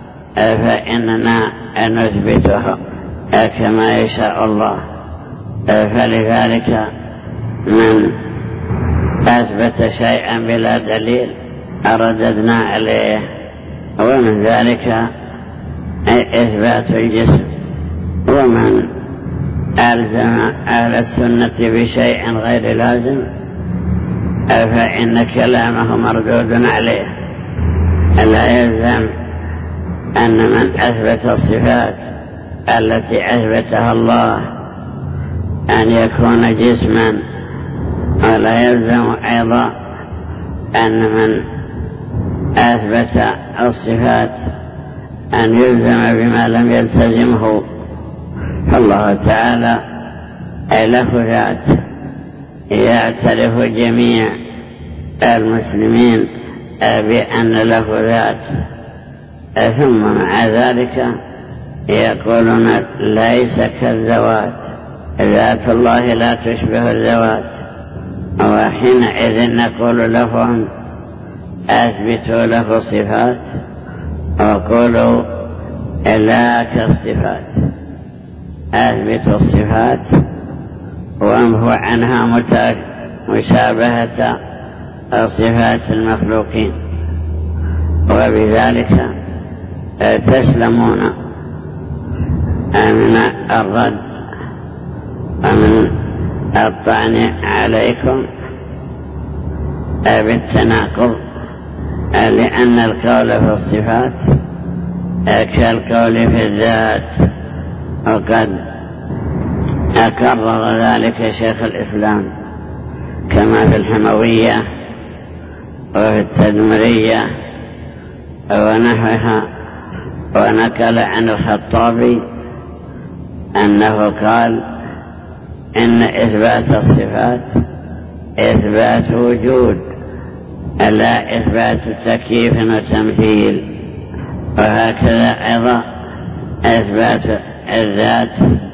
فإننا نثبتها كما يشاء الله. فلذلك من أثبت شيئا بلا دليل أرددنا عليه. ومن ذلك إثبات الجسم. ومن ألزم أهل السنة بشيء غير لازم فإن كلامه مردود عليه. لا يلزم أن من أثبت الصفات التي أثبتها الله أن يكون جسما، ولا يلزم أيضا أن من أثبت الصفات أن يلزم بما لم يلتزمه. فالله تعالى له ذات يعترف جميع المسلمين بأن له ذات، ثم مع ذلك يقولون ليس كالذوات، ذات الله لا تشبه الذوات. وحينئذ نقول لهم أثبتوا له صفات وقولوا لا كالصفات. أثبتوا الصفات وامحوا عنها مشابهة صفات المخلوقين، وبذلك تسلمون من الرد ومن الطعن عليكم بالتناقض، لأن القول في الصفات كالقول في الذات، وقد أكرر ذلك شيخ الإسلام كما في الحموية وفي التدمرية ونحوها. ونقل عن الخطابي أنه قال إن إثبات الصفات إثبات وجود لا إثبات تكييف وتمثيل، وهكذا أيضا إثبات الذات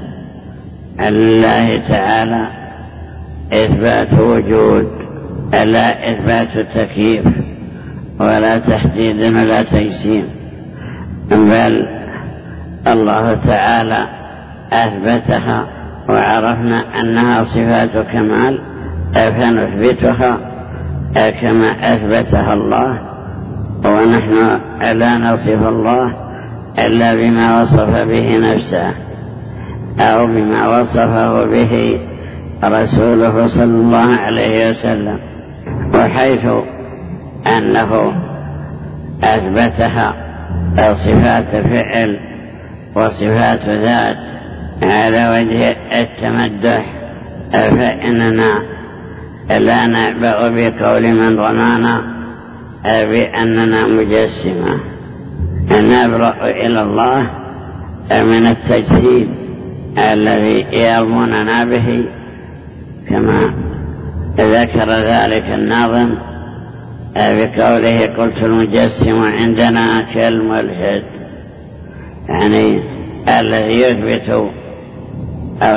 لله تعالى إثبات وجود لا إثبات تكييف ولا تحديد ولا تجسيم، بل الله تعالى أثبتها وعرفنا أنها صفات كمال فنثبتها كما أثبتها الله، ونحن لا نصف الله إلا بما وصف به نفسه أو بما وصفه به رسوله صلى الله عليه وسلم. وحيث أنه أثبتها صفات فعل وصفات ذات على وجه التمدح، فإننا لا نعبأ بقول من رمانا بأننا مجسمة، نبرأ إلى الله من التجسيد الذي يرموننا به، كما ذكر ذلك الناظم بقوله قلت المجسم عندنا كالملحد، يعني الذي يثبت أو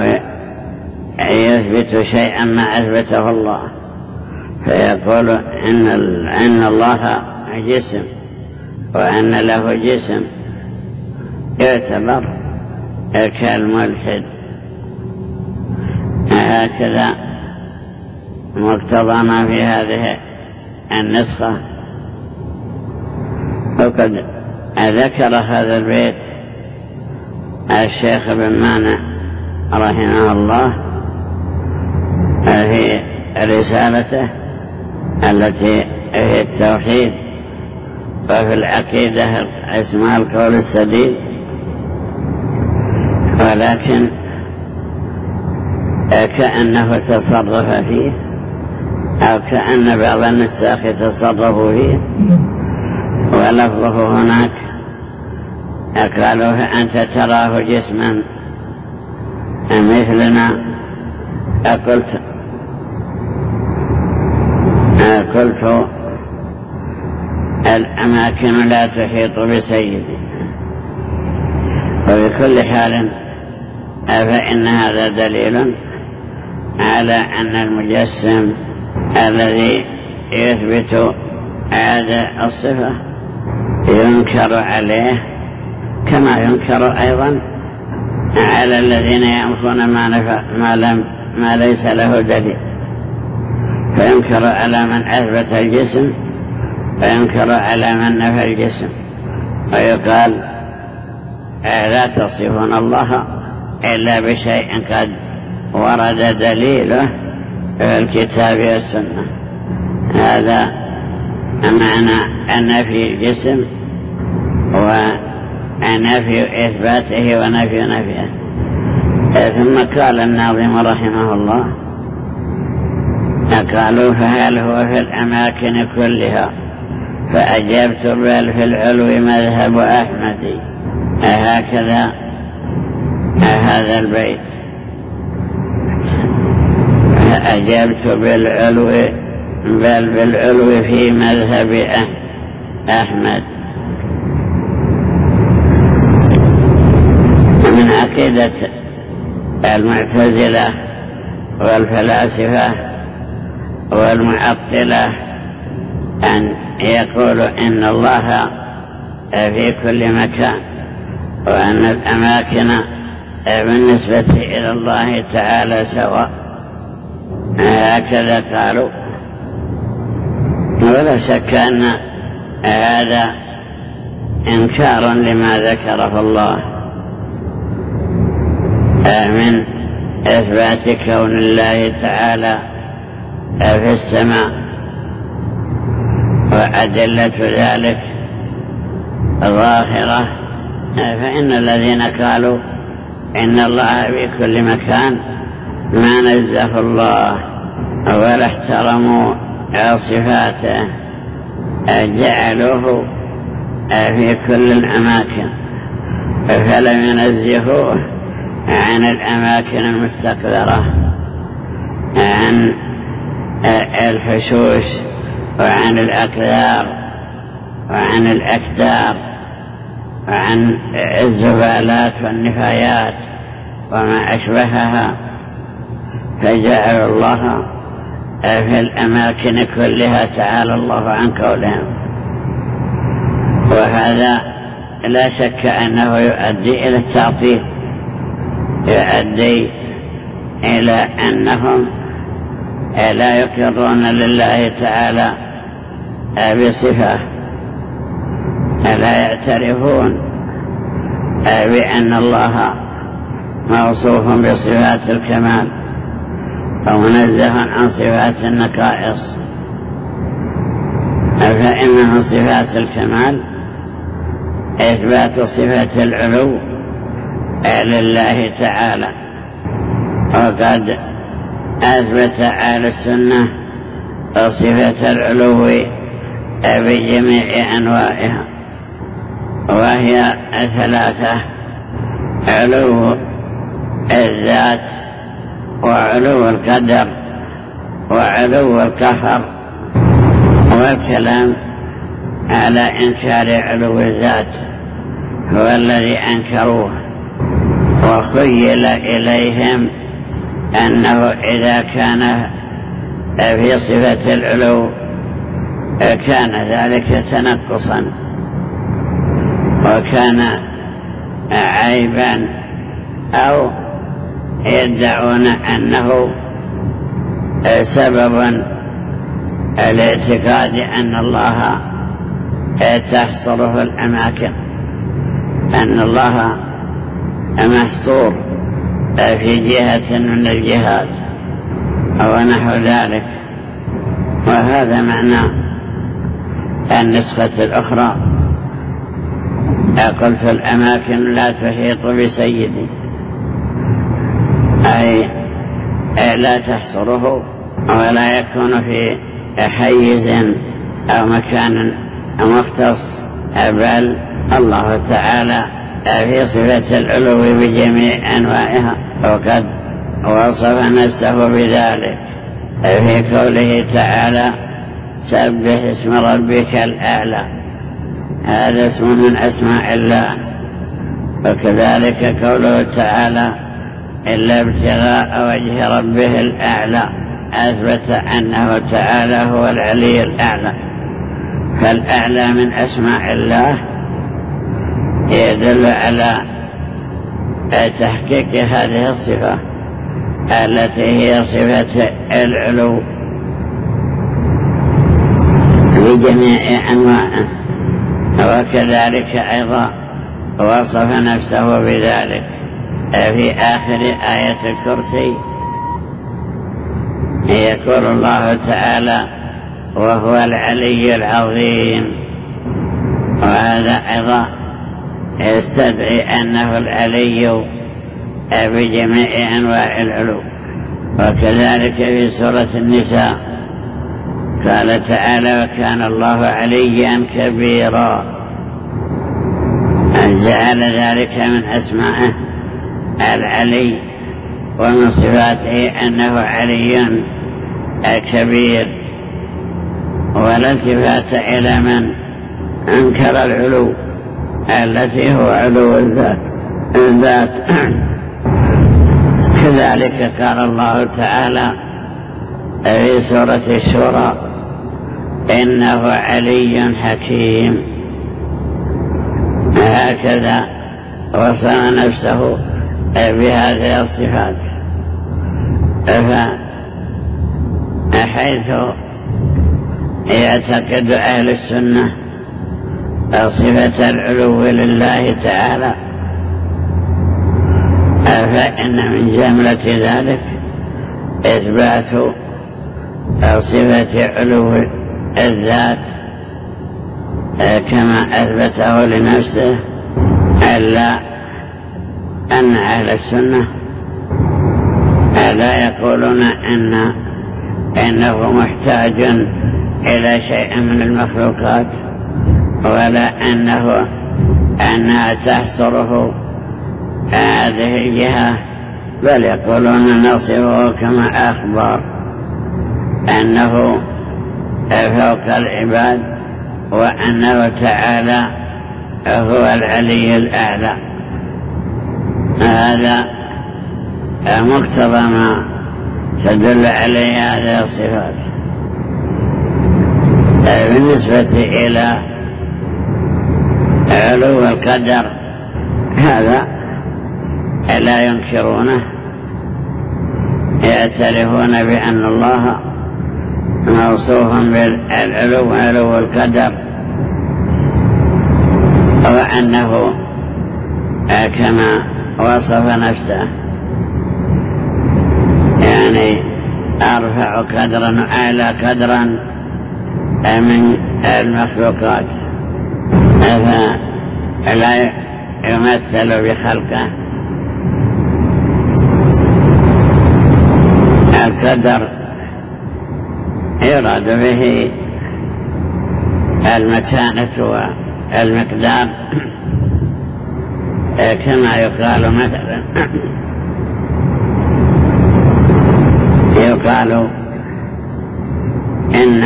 يثبت شيئا ما أثبته الله، فيقول إن, إن الله جسم وأن له جسم، يعتبر كالملحد. هكذا مقتضانا في هذه النسخة. وقد ذكر هذا البيت الشيخ بن مانع رحمه الله في رسالته التي هي التوحيد، وفي العقيدة اسمها القول السديد، ولكن كأنه تصرف فيه أو كأن بعض النساخ تصرفوا فيه، ولفظه هناك قالوا أنت تراه جسما مثلنا، أقلت قلت الأماكن لا تحيط بسيدي. وبكل حال فإن هذا دليل على أن المجسم الذي يثبت هذا الصفة ينكر عليه كما ينكر أيضا على الذين ينفون ما, ما, لم ما ليس له دليل، فينكر على من أثبت الجسم وينكر على من نفى الجسم، ويقال لا تصفون الله إلا بشيء قد ورد دليله في الكتاب والسنة. هذا معنى النفي الجسم ونفي إثباته ونفي نفيه. ثم قال الناظم رحمه الله قالوا فهل هو في الأماكن كلها، فأجبت بل في العلو مذهب أحمد. هكذا هذا البيت، فأجبت بالعلو بل بالعلو في مذهب أحمد. من عقيدة المعتزلة والفلاسفة والمعطلة أن يقولوا إن الله في كل مكان، وأن الأماكن بالنسبة إلى الله تعالى سواء. هكذا قالوا، ولا شك أن هذا إنكار لما ذكره الله من إثبات كون الله تعالى في السماء وأدلة ذلك ظاهرة، فإن الذين قالوا إن الله في كل مكان ما نزه الله ولا احترموا صفاته جعلوه في كل الأماكن، فلم ينزهوه عن الأماكن المستقذرة، عن الحشوش وعن الأكدار وعن الأكدار وعن الزبالات والنفايات وما أشبهها، فجعل الله في الأماكن كلها تعالى الله عن قولهم. وهذا لا شك أنه يؤدي إلى التعطيل، يؤدي إلى أنهم لا يقرون لله تعالى بصفة، لا يعترفون بأن الله موصوف بصفات الكمال ومنزه عن صفات النقائص. فإنه صفات الكمال إثبات صفة العلو لله تعالى، وقد أثبت أهل السنة صفة العلو بجميع أنواعها، وهي ثلاثة: علو الذات، وعلو القدر، وعلو القهر. والكلام على إنكار علو الذات هو الذي أنكروه، وخيل إليهم أنه إذا كان في صفة العلو كان ذلك تنقصا وكان عيبا، أو يدعون أنه سبب الاعتقاد أن الله تحصره الأماكن، أن الله محصور في جهة من الجهات أو نحو ذلك. وهذا معنى النسخة الأخرى: قل في الأماكن لا تحيط بسيدي، أي لا تحصره ولا يكون في حيز أو مكان مختص، بل الله تعالى في صفة العلو بجميع أنواعها، وقد وصف نفسه بذلك في قوله تعالى: سبح اسم ربك الأعلى. هذا اسم من أسماء الله. وكذلك قوله تعالى: إلا ابتغاء وجه ربه الأعلى، أثبت أنه تعالى هو العلي الأعلى. فالأعلى من أسماء الله يدل على تحقيق هذه الصفة التي هي صفة العلو بجميع أنواعه. وكذلك أيضا وصف نفسه بذلك في آخر آية الكرسي، يقول الله تعالى: وهو العلي العظيم. وهذا أيضا يستدعي أنه العلي بجميع أنواع العلو. وكذلك في سورة النساء قال تعالى: وكان الله عليا كبيرا، جعل ذلك من أسمائه العلي، ومن صفاته أنه علي كبير. ولا التفات إلى من أنكر العلو التي هو علو الذات. الذات كذلك قال الله تعالى في سورة الشورى: إنه علي حكيم. هكذا وصف نفسه بهذه الصفات. فحيث يعتقد أهل السنة صفة العلو لله تعالى، فإن من جملة ذلك إثبات صفة علو الذات كما أثبته لنفسه، إلا أن أهل السنة لا يقولون إن إنه محتاج إلى شيء من المخلوقات، ولا أنه أنها تحصره هذه الجهة، بل يقولون نصفه كما أخبر أنه فوق العباد، وأنه تعالى هو العلي الأعلى. هذا مقتضى ما تدل عليه هذه الصفات. بالنسبة إلى علو القدر، هذا لا ينكرونه، يعترفون بأن الله موصوف بالعلو علو القدر، وأنه كما وصف نفسه، يعني أرفع قدرا وأعلى قدرا من المخلوقات، فلا يمثل بخلقه. القدر يراد به المكانة والمقدار، كما يقال مثلا يقال إن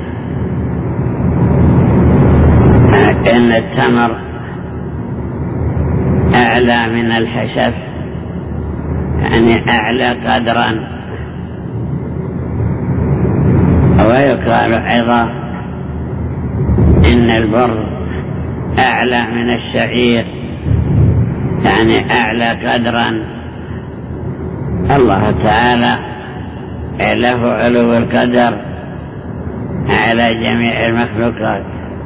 إن التمر أعلى من الحشف، يعني أعلى قدرا. ويقال أيضا إن البر أعلى من الشعير، يعني أعلى قدرا. الله تعالى له علو القدر على جميع المخلوقات،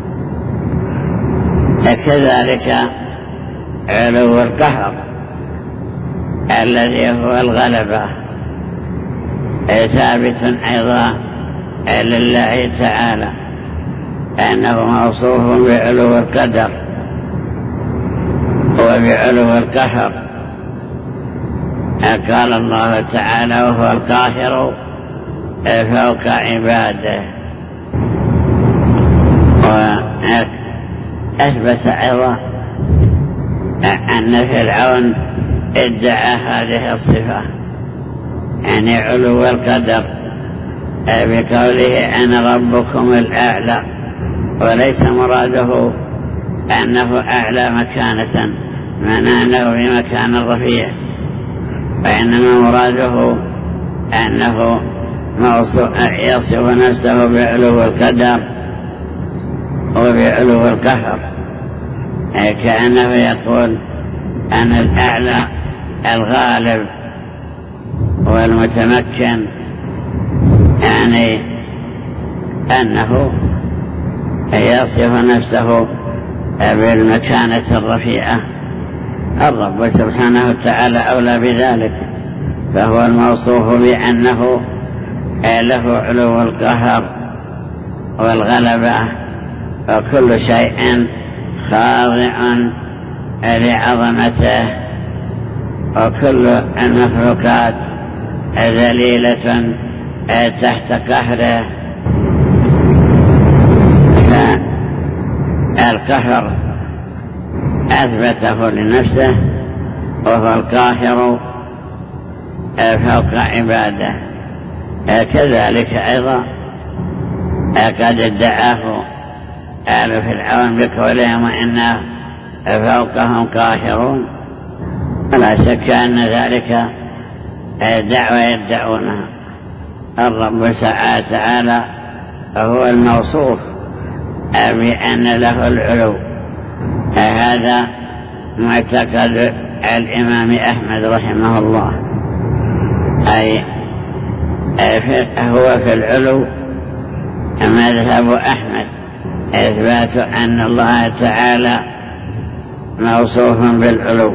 كذلك علو القهر الذي هو الغلبة ثابت أيضا لله تعالى، أنه موصوف بعلو القدر وبعلو القهر. قال الله تعالى: وهو القاهر فوق عباده. وأثبت أيضا أن فرعون ادعى هذه الصفة، يعني علو القدر، بقوله: أنا ربكم الأعلى، وليس مراده أنه أعلى مكانة، معناه أنه في مكان رفيع، وإنما مراده أنه يصف نفسه بعلو القدر وبعلو القهر، كأنه يقول: أنا الأعلى الغالب والمتمكن، يعني أنه يصف نفسه بالمكانة الرفيعة. الرب سبحانه وتعالى أولى بذلك، فهو الموصوف بأنه له علو القهر والغلبة، وكل شيء خاضع لعظمته، وكل المخلوقات ذليلة تحت قهره. فالقهر أثبته لنفسه، وهو القاهر فوق عباده. كذلك أيضا قد ادعاه آل فرعون بقولهم: إنا فوقهم قاهرون. ولا شك أن ذلك دعوة يدعونها. الرب تعالى هو الموصوف بأن له العلو. هذا معتقد الإمام أحمد رحمه الله، أي هو في العلو مذهب أحمد، إثبات أن الله تعالى موصوف بالعلو.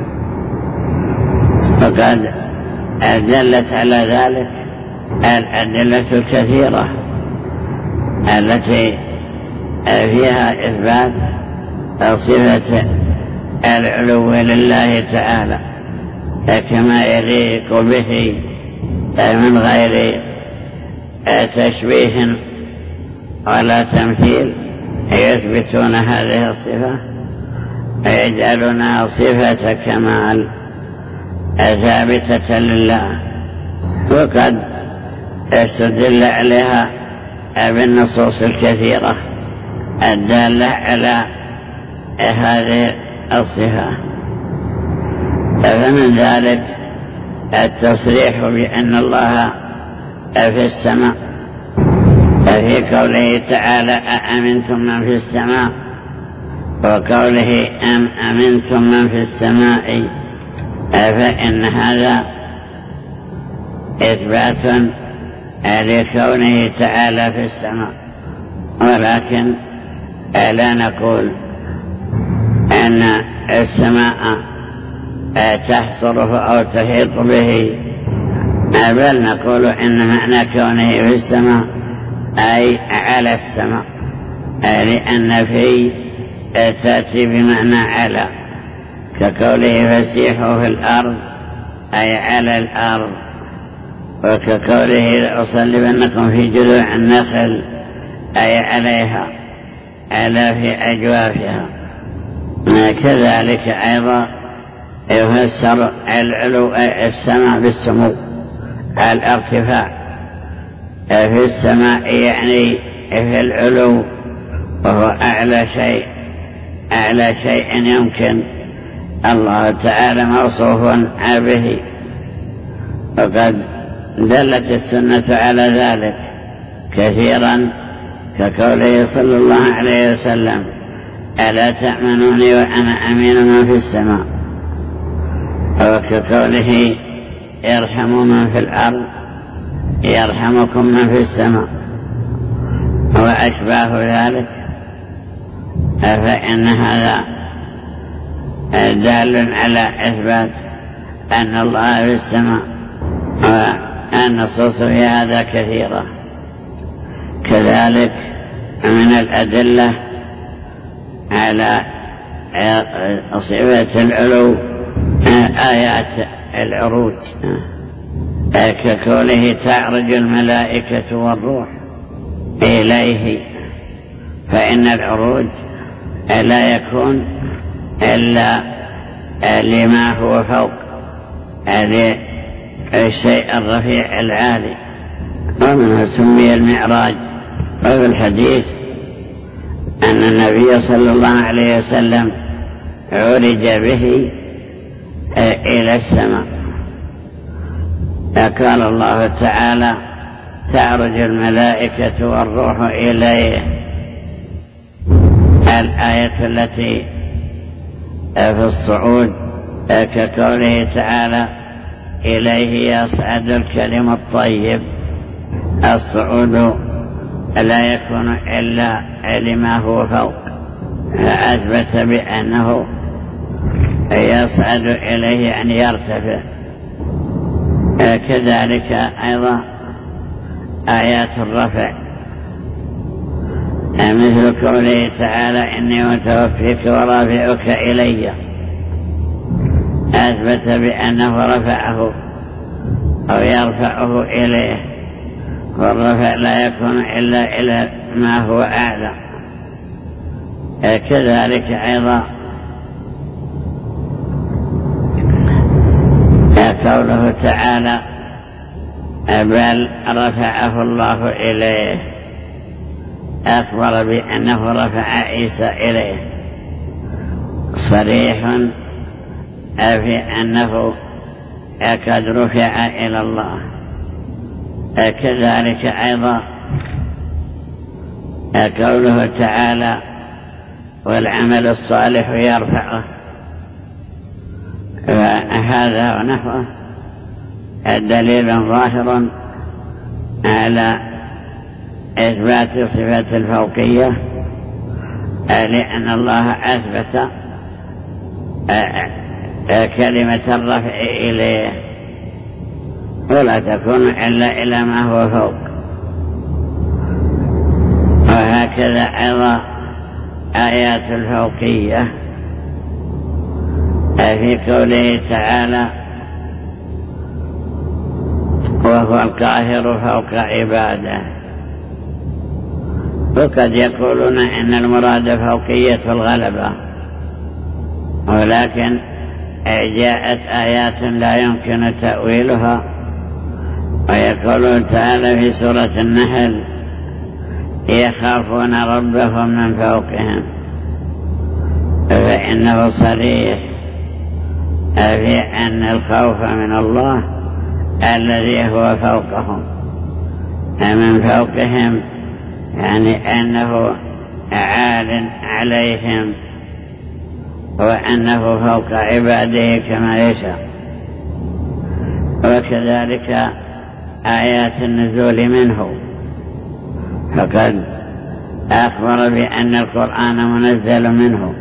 وقد دلت على ذلك الأدلة الكثيرة التي فيها إثبات صفة العلو لله تعالى كما يليق به من غير تشبيه ولا تمثيل، يثبتون هذه الصفة ويجعلونها صفة كمال ثابتة لله، وقد استدل عليها بالنصوص الكثيرة الدالة على هذه الصفة. فمن ذلك التصريح بأن الله في السماء، في قوله تعالى أأمنتم من في السماء، وقوله أم أمنتم من في السماء، فإن هذا إثبات لكونه تعالى في السماء، ولكن لا نقول أن السماء تحصره أو تحيط به، بل نقول إن معنى كونه في السماء أي على السماء، لأن في تأتي بمعنى على، كقوله فسيحوا في الأرض أي على الأرض، وكقوله لأصلبنكم في جذوع النخل أي عليها، على في أجوافها. كذلك أيضا يفسر العلو السماء بالسمو، الارتفاع في السماء يعني في العلو، وهو أعلى شيء أعلى شيء يمكن الله تعالى موصوف به، وقد دلت السنة على ذلك كثيرا، كقوله صلى الله عليه وسلم ألا تأمنوني وأنا أمين من في السماء، وكقوله يرحم من في الأرض يرحمكم من في السماء وأشباه ذلك. فإن هذا دال على إثبات أن الله في السماء، والنصوص في هذا كثيرة. كذلك من الأدلة على صفة العلو آيات العروج، كقوله تعرج الملائكة والروح إليه، فإن العروج لا يكون إلا لما هو فوق الشيء الرفيع العالي، ومنه سمي المعراج. وفي الحديث أن النبي صلى الله عليه وسلم عرج به إلى السماء، قال الله تعالى تعرج الملائكة والروح إليه. الآية التي في الصعود كقوله تعالى إليه يصعد الكلم الطيب، الصعود لا يكون إلا لما هو فوق، فأثبت بأنه يصعد إليه أن يرتفع. كذلك أيضا آيات الرفع، مثل قوله تعالى إني متوفيك ورافعك إلي، أثبت بأنه رفعه أو يرفعه إليه، والرفع لا يكون إلا إلى ما هو أعلى. كذلك أيضا قوله تعالى بل رفعه الله إليه، أخبر بأنه رفع عيسى إليه، صريح في أنه قد رفع إلى الله. كذلك أيضا قوله تعالى والعمل الصالح يرفعه، فهذا ونحوه الدليل ظاهر على إثبات صفة الفوقية، لأن الله أثبت كلمة الرفع إليه، ولا تكون إلا إلى ما هو فوق. وهكذا أيضا آيات الفوقية في قوله تعالى وهو القاهر فوق عباده. وقد يقولون إن المراد فوقية الغلبة، ولكن جاءت آيات لا يمكن تأويلها. ويقول تعالى في سورة النحل يخافون ربهم من فوقهم، فإنه صريح في أن الخوف من الله الذي هو فوقهم، من فوقهم يعني أنه عال عليهم وأنه فوق عباده كما يشاء. وكذلك آيات النزول منه، فقد أخبر بأن القرآن منزل منه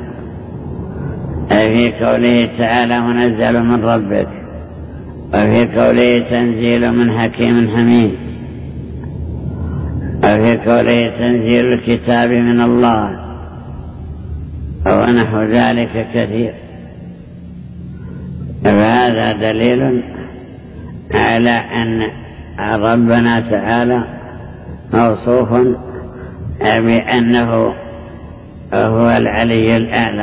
في قوله تعالى منزل من ربك، وفي قوله تنزيل من حكيم حميد، وفي قوله تنزيل الكتاب من الله، ونحو ذلك كثير. فهذا دليل على أن ربنا تعالى موصوف بأنه هو العلي الأعلى،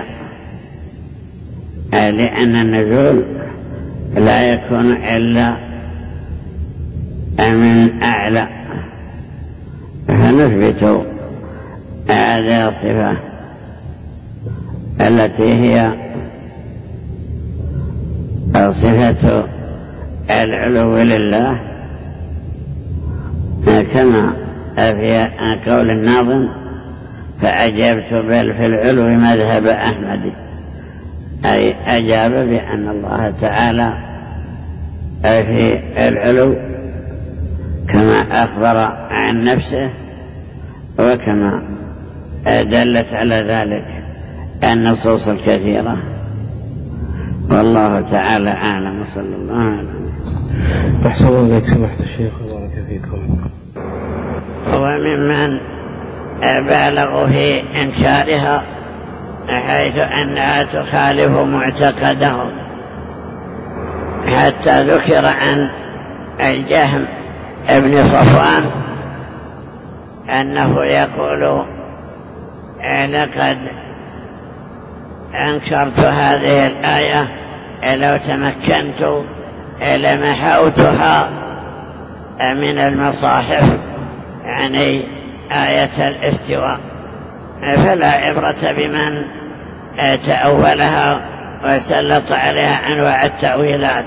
لأن النزول لا يكون إلا من أعلى، فنثبت هذه الصفة التي هي صفة العلو لله، كما في قول الناظم فأجبت بل في العلو مذهب أحمد، أي أجاب بأن الله تعالى في العلو كما أخبر عن نفسه، وكما دلت على ذلك النصوص الكثيرة. والله تعالى أعلم. صلى الله عليه وسلم. أحسن الله إليك سماحة الشيخ، بارك فيكم. وممن بالغوا في إنكارها حيث أنها تخالف معتقدهم، حتى ذكر عن الجهم ابن صفوان أنه يقول لقد أنكرت هذه الآية لو تمكنت لمحوتها من المصاحف، يعني آية الاستواء، فلا عبرة بمن تأولها وسلط عليها أنواع التأويلات.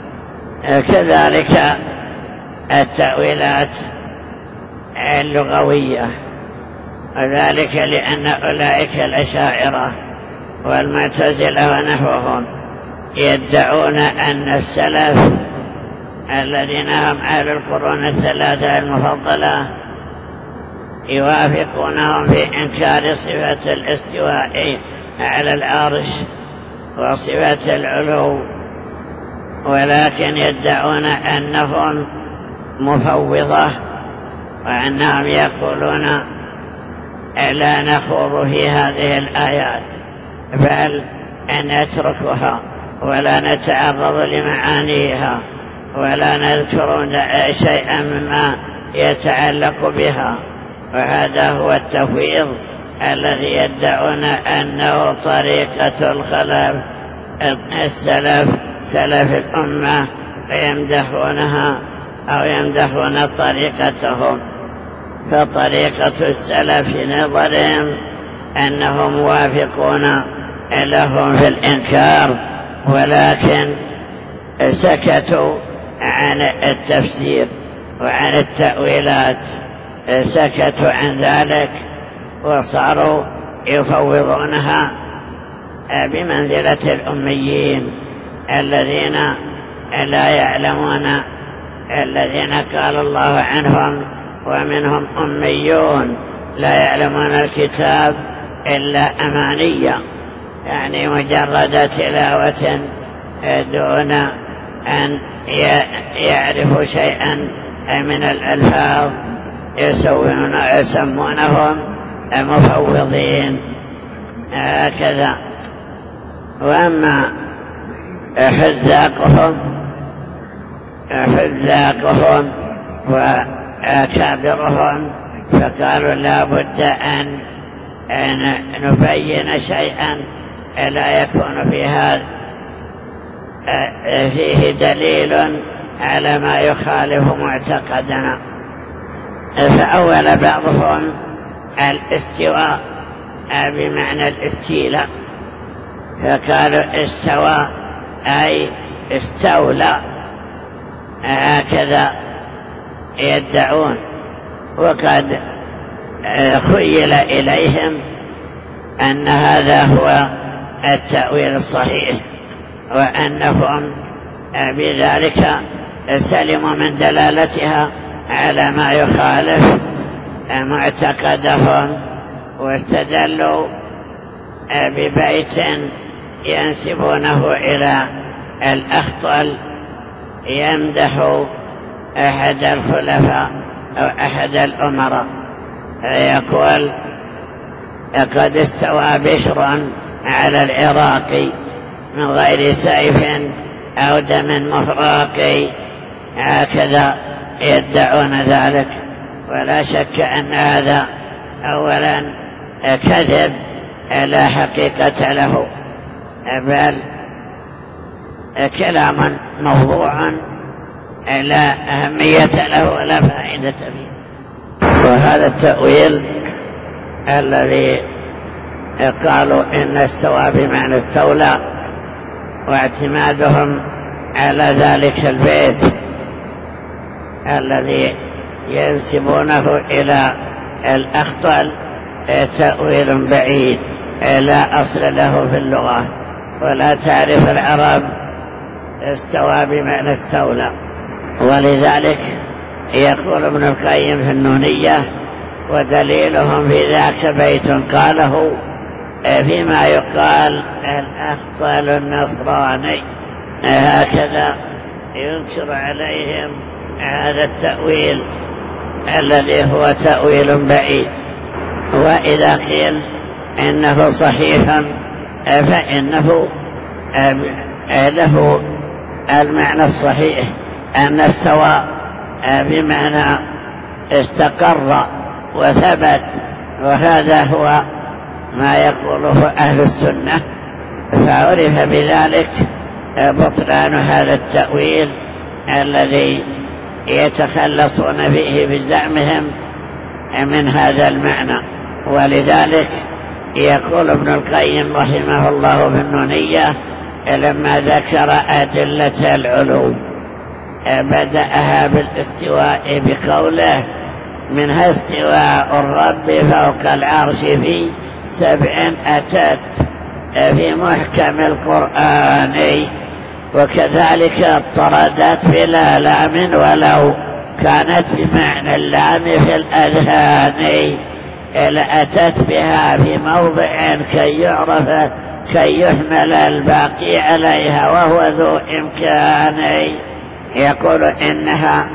كذلك التأويلات اللغوية، وذلك لأن أولئك الأشاعرة والمعتزلة ونحوهم يدعون أن السلف الذين هم أهل القرون الثلاثة المفضلة يوافقونهم في إنكار صفة الاستواء على العرش وصفة العلو، ولكن يدعون أنهم مفوضة، وأنهم يقولون لا نخوض في هذه الآيات بل أن نتركها ولا نتعرض لمعانيها ولا نذكر شيئا مما يتعلق بها. وهذا هو التفويض الذي يدعون أنه طريقة الخلف السلف سلف الأمة، ويمدحونها أو يمدحون طريقتهم. فطريقة السلف في نظرهم أنهم موافقون لهم في الإنكار، ولكن سكتوا عن التفسير وعن التأويلات، سكتوا عن ذلك وصاروا يفوضونها بمنزلة الأميين الذين لا يعلمون، الذين قال الله عنهم ومنهم أميون لا يعلمون الكتاب إلا أمانية، يعني مجرد تلاوة دون أن يعرفوا شيئا من الألفاظ يسمونهم مفوضين. هكذا. وأما حذاقهم حذاقهم وأكابرهم فقالوا لا بد أن نبين شيئا لا يكون في هذا فيه دليل على ما يخالف معتقدنا. فأول بعضهم الاستواء بمعنى الاستيلاء، فقالوا استوى أي استولى، هكذا يدعون. وقد خيل إليهم أن هذا هو التأويل الصحيح، وأنهم بذلك سلموا من دلالتها على ما يخالف معتقدهم، واستدلوا ببيت ينسبونه إلى الأخطل يمدح أحد الخلفاء أو أحد الأمراء، يقول قد استوى بشر على العراق من غير سيف أو دم مفراق، هكذا يدعون ذلك. ولا شك أن هذا أولا كذب لا حقيقة له، بل كلام موضوع لا أهمية له ولا فائدة فيه. وهذا التأويل الذي قالوا إن استوى بمعنى استولى، واعتمادهم على ذلك البيت الذي ينسبونه إلى الأخطل تأويل بعيد لا أصل له في اللغة، ولا تعرف العرب استوى بمعنى استولى. ولذلك يقول ابن القيم في النونية: ودليلهم في ذاك بيت قاله فيما يقال الأخطل النصراني، هكذا ينكر عليهم هذا التأويل الذي هو تأويل بعيد. وإذا قيل إنه صحيح فإنه له المعنى الصحيح أن استوى بمعنى استقر وثبت، وهذا هو ما يقوله أهل السنة. فعرف بذلك بطلان هذا التأويل الذي يتخلصون فيه بزعمهم من هذا المعنى. ولذلك يقول ابن القيم رحمه الله في النونية لما ذكر أدلة العلو بدأها بالاستواء بقوله: منها استواء الرب فوق العرش في سبع أتت في محكم القرآن، وكذلك اضطردت بلا لام ولو كانت بمعنى اللام في الأذهان، لأتت بها في موضع كي يعرف كي يحمل الباقي عليها وهو ذو إمكان. يقول إنها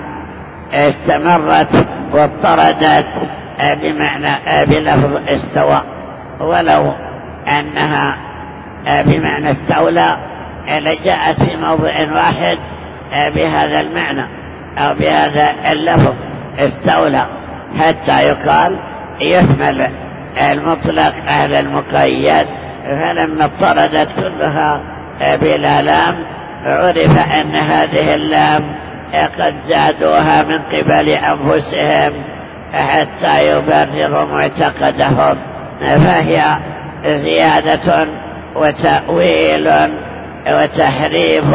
استمرت واضطردت بمعنى بلفظ استوى، ولو أنها بمعنى استولى لجاءت في موضع واحد بهذا المعنى أو بهذا اللفظ استولى، حتى يقال يحمل المطلق على المقيد. فلما اضطردت كلها بلا لام عرف أن هذه اللام قد زادوها من قبل أنفسهم حتى يبرروا معتقدهم، فهي زيادة وتأويل وتحريف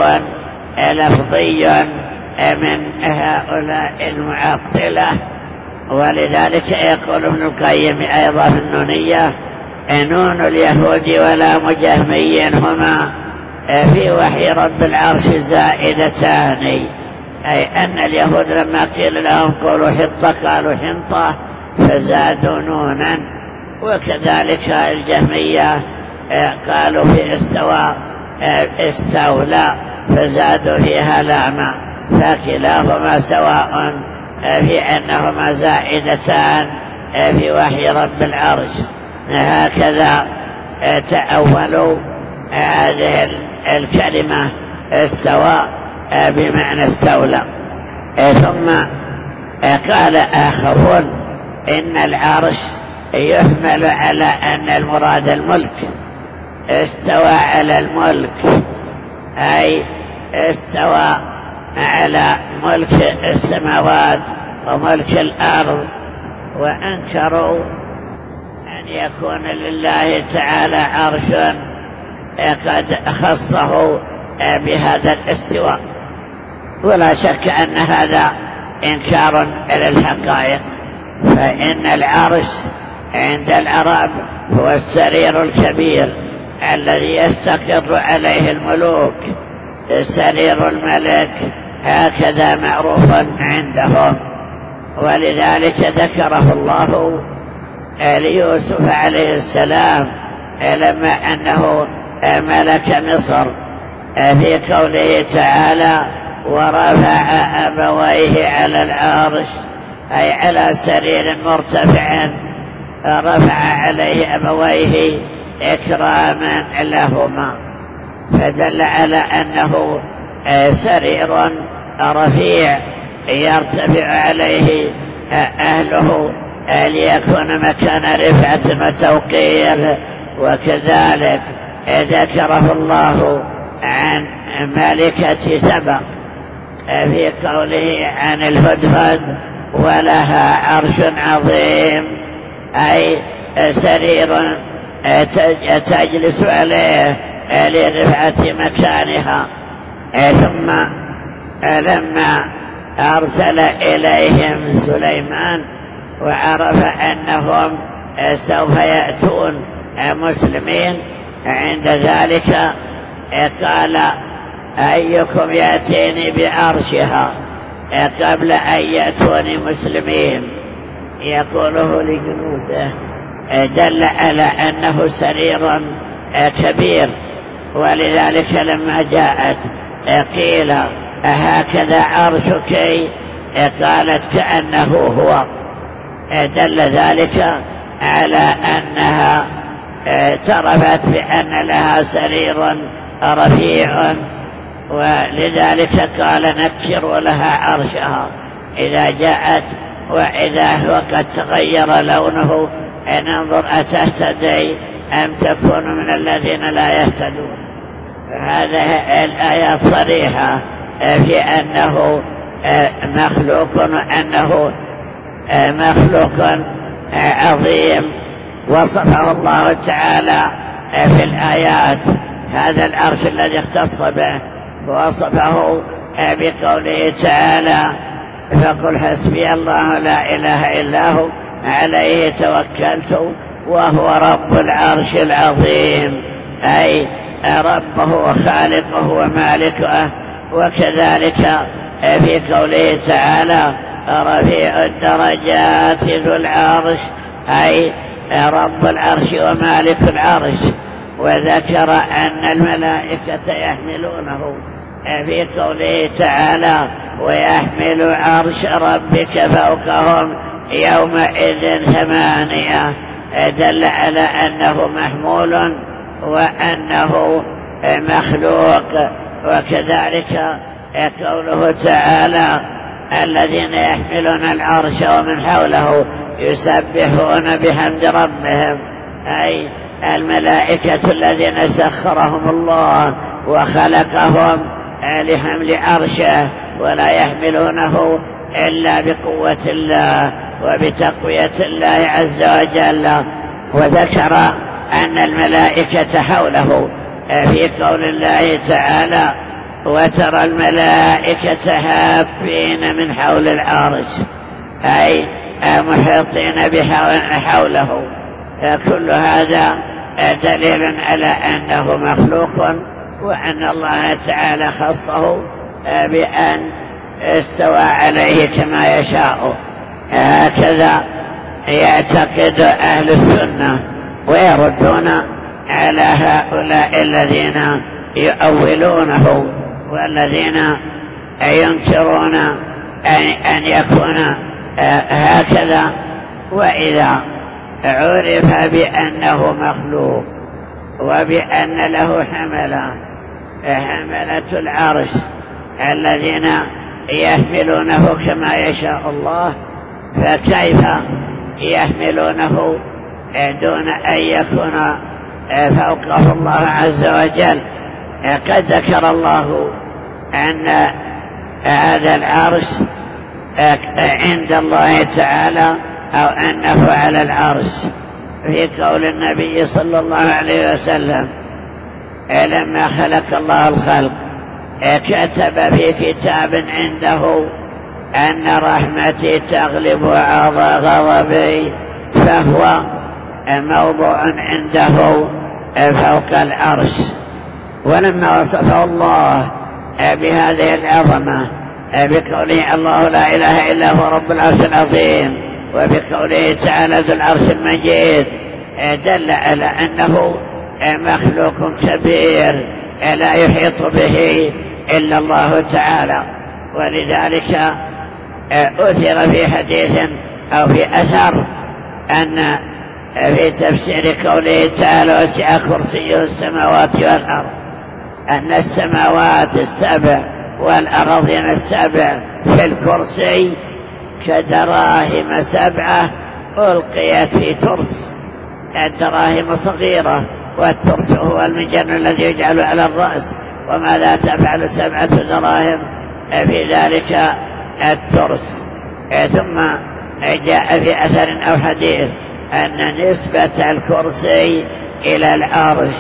لفظي من هؤلاء المعطلة. ولذلك يقول ابن القيم أيضا في النونية: نون اليهود ولا مجهمي هما في وحي رب العرش زائدتان، أي أن اليهود لما قيل لهم قولوا حطة قالوا حنطة فزادوا نونا، وكذلك الجهمية قالوا في استوى استولى فزادوا فيها لاما، فكلاهما سواء في أنهما زائدتان في وحي رب العرش. هكذا تأولوا هذه الكلمة استوى بمعنى استولى. ثم قال آخرون إن العرش يحمل على أن المراد الملك، استوى على الملك أي استوى على ملك السماوات وملك الأرض، وأنكروا أن يكون لله تعالى عرش قد خصه بهذا الاستواء، ولا شك أن هذا إنكار على الحقائق، فإن العرش عند العرب هو السرير الكبير الذي يستقر عليه الملوك، سرير الملك هكذا معروف عندهم، ولذلك ذكره الله ليوسف عليه السلام لما أنه ملك مصر في قوله تعالى ورفع أبويه على العرش، أي على سرير مرتفع رفع عليه أبويه إكراما لهما، فدل على أنه سرير رفيع يرتفع عليه أهله ليكون مكان رفعة وتوقير. وكذلك ذكره الله عن ملكة سبأ في قوله عن الهدهد ولها عرش عظيم، أي سرير تجلس عليه لرفعة مكانها. ثم لما أرسل إليهم سليمان وعرف أنهم سوف يأتون مسلمين، عند ذلك قال أيكم يأتيني بعرشها قبل أن يأتوني مسلمين، يقوله لجنوده، دل على أنه سرير كبير. ولذلك لما جاءت قيل هكذا عرشك، قالت كأنه هو، دل ذلك على أنها اعترفت بأن لها سرير رفيع، ولذلك قال نكروا لها عرشها إذا جاءت، وإذا هو قد تغير لونه ننظر أتهتدي أم تكون من الذين لا يهتدون. هذه الآيات صريحة في أنه مخلوق، وأنه مخلوق عظيم وصفه الله تعالى في الآيات. هذا العرش الذي اختص به وصفه بقوله تعالى فقل حسبي الله لا إله إلا هو عليه توكلت وهو رب العرش العظيم، أي ربه وخالقه ومالكه. وكذلك في قوله تعالى رفيع الدرجات ذو العرش، أي رب العرش ومالك العرش. وذكر أن الملائكة يحملونه في قوله تعالى ويحمل عرش ربك فوقهم يومئذ ثمانية، دل على أنه محمول وأنه مخلوق. وكذلك قوله تعالى الذين يحملون العرش ومن حوله يسبحون بحمد ربهم، أي الملائكة الذين سخرهم الله وخلقهم لحمل عرشه، ولا يحملونه إلا بقوة الله وبتقوية الله عز وجل. وذكر أن الملائكة حوله في قول الله تعالى وترى الملائكة هافين من حول العرش، أي محيطين بحوله. كل هذا دليل على أنه مخلوق، وأن الله تعالى خصه بأن استوى عليه كما يشاء. هكذا يعتقد أهل السنة، ويردون على هؤلاء الذين يؤولونه والذين ينكرون أن يكون هكذا. وإذا عرف بأنه مخلوق وبأن له حملة حملة العرش الذين يحملونه كما يشاء الله، فكيف يحملونه دون أن يكون فوقه الله عز وجل؟ قد ذكر الله أن هذا العرش عند الله تعالى أو أنه على العرش في قول النبي صلى الله عليه وسلم لما خلق الله الخلق كتب في كتاب عنده أن رحمتي تغلب غضبي، فهو موضوع عنده فوق العرش. ولما وصفه الله بهذه العظمة بقوله الله لا إله إلا هو رب العرش العظيم، وبقوله تعالى ذو العرش المجيد، دل على أنه مخلوق كبير لا يحيط به إلا الله تعالى. ولذلك أثر في حديث أو في أثر أن في تفسير قوله تعالى وسع كرسيه السماوات والأرض، أن السماوات السبع والأراضين السبع في الكرسي كدراهم سبعة ألقيت في ترس. الدراهم صغيرة والترس هو المجن الذي يجعل على الرأس، وماذا تفعل سبعة دراهم في ذلك الترس؟ ثم جاء في أثر أو حديث أن نسبة الكرسي إلى العرش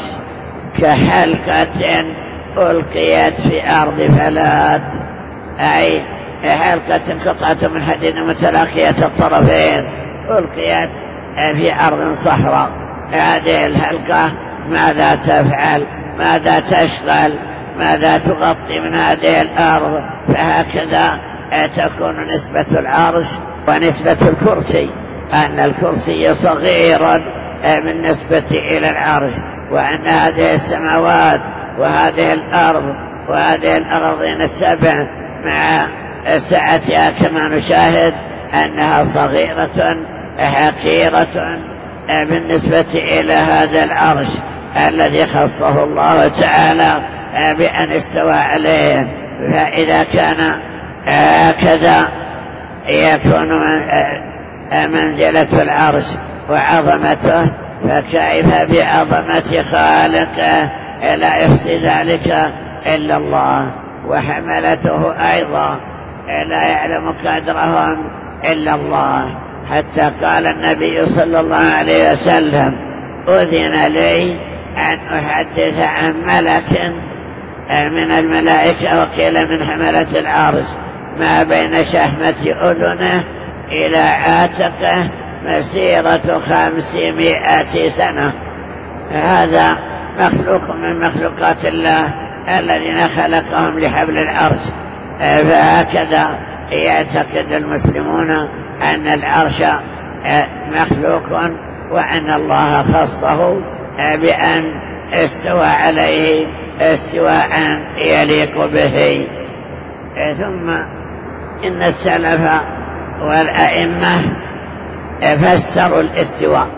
كحلقة ألقيت في أرض فلات، أي حلقة قطعة من حديد متلاقية الطرفين ألقيت في أرض صحراء. هذه الحلقة ماذا تفعل؟ ماذا تشغل؟ ماذا تغطي من هذه الأرض؟ فهكذا تكون نسبة العرش ونسبة الكرسي، أن الكرسي صغير بالنسبة إلى العرش، وأن هذه السماوات وهذه الأرض وهذه الأراضين السبع مع سعتها كما نشاهد أنها صغيرة حقيرة بالنسبة إلى هذا العرش الذي خصه الله تعالى بأن استوى عليه. فإذا كان هكذا يكون منزلة العرش وعظمته، فكيف بعظمة خالقه لا يحصي ذلك إلا الله، وحملته أيضا لا يعلم قدرهم إلا الله. حتى قال النبي صلى الله عليه وسلم أذن لي أن أحدث عن ملك من الملائكة وقيل من حملة العرش ما بين شحمة أذنه إلى عاتقه مسيرة خمسمائة سنة. هذا مخلوق من مخلوقات الله الذين خلقهم لحبل العرش. فهكذا يعتقد المسلمون أن العرش مخلوق، وأن الله خصه بأن استوى عليه استواء يليق به. ثم إن السلف والأئمة فسروا الاستواء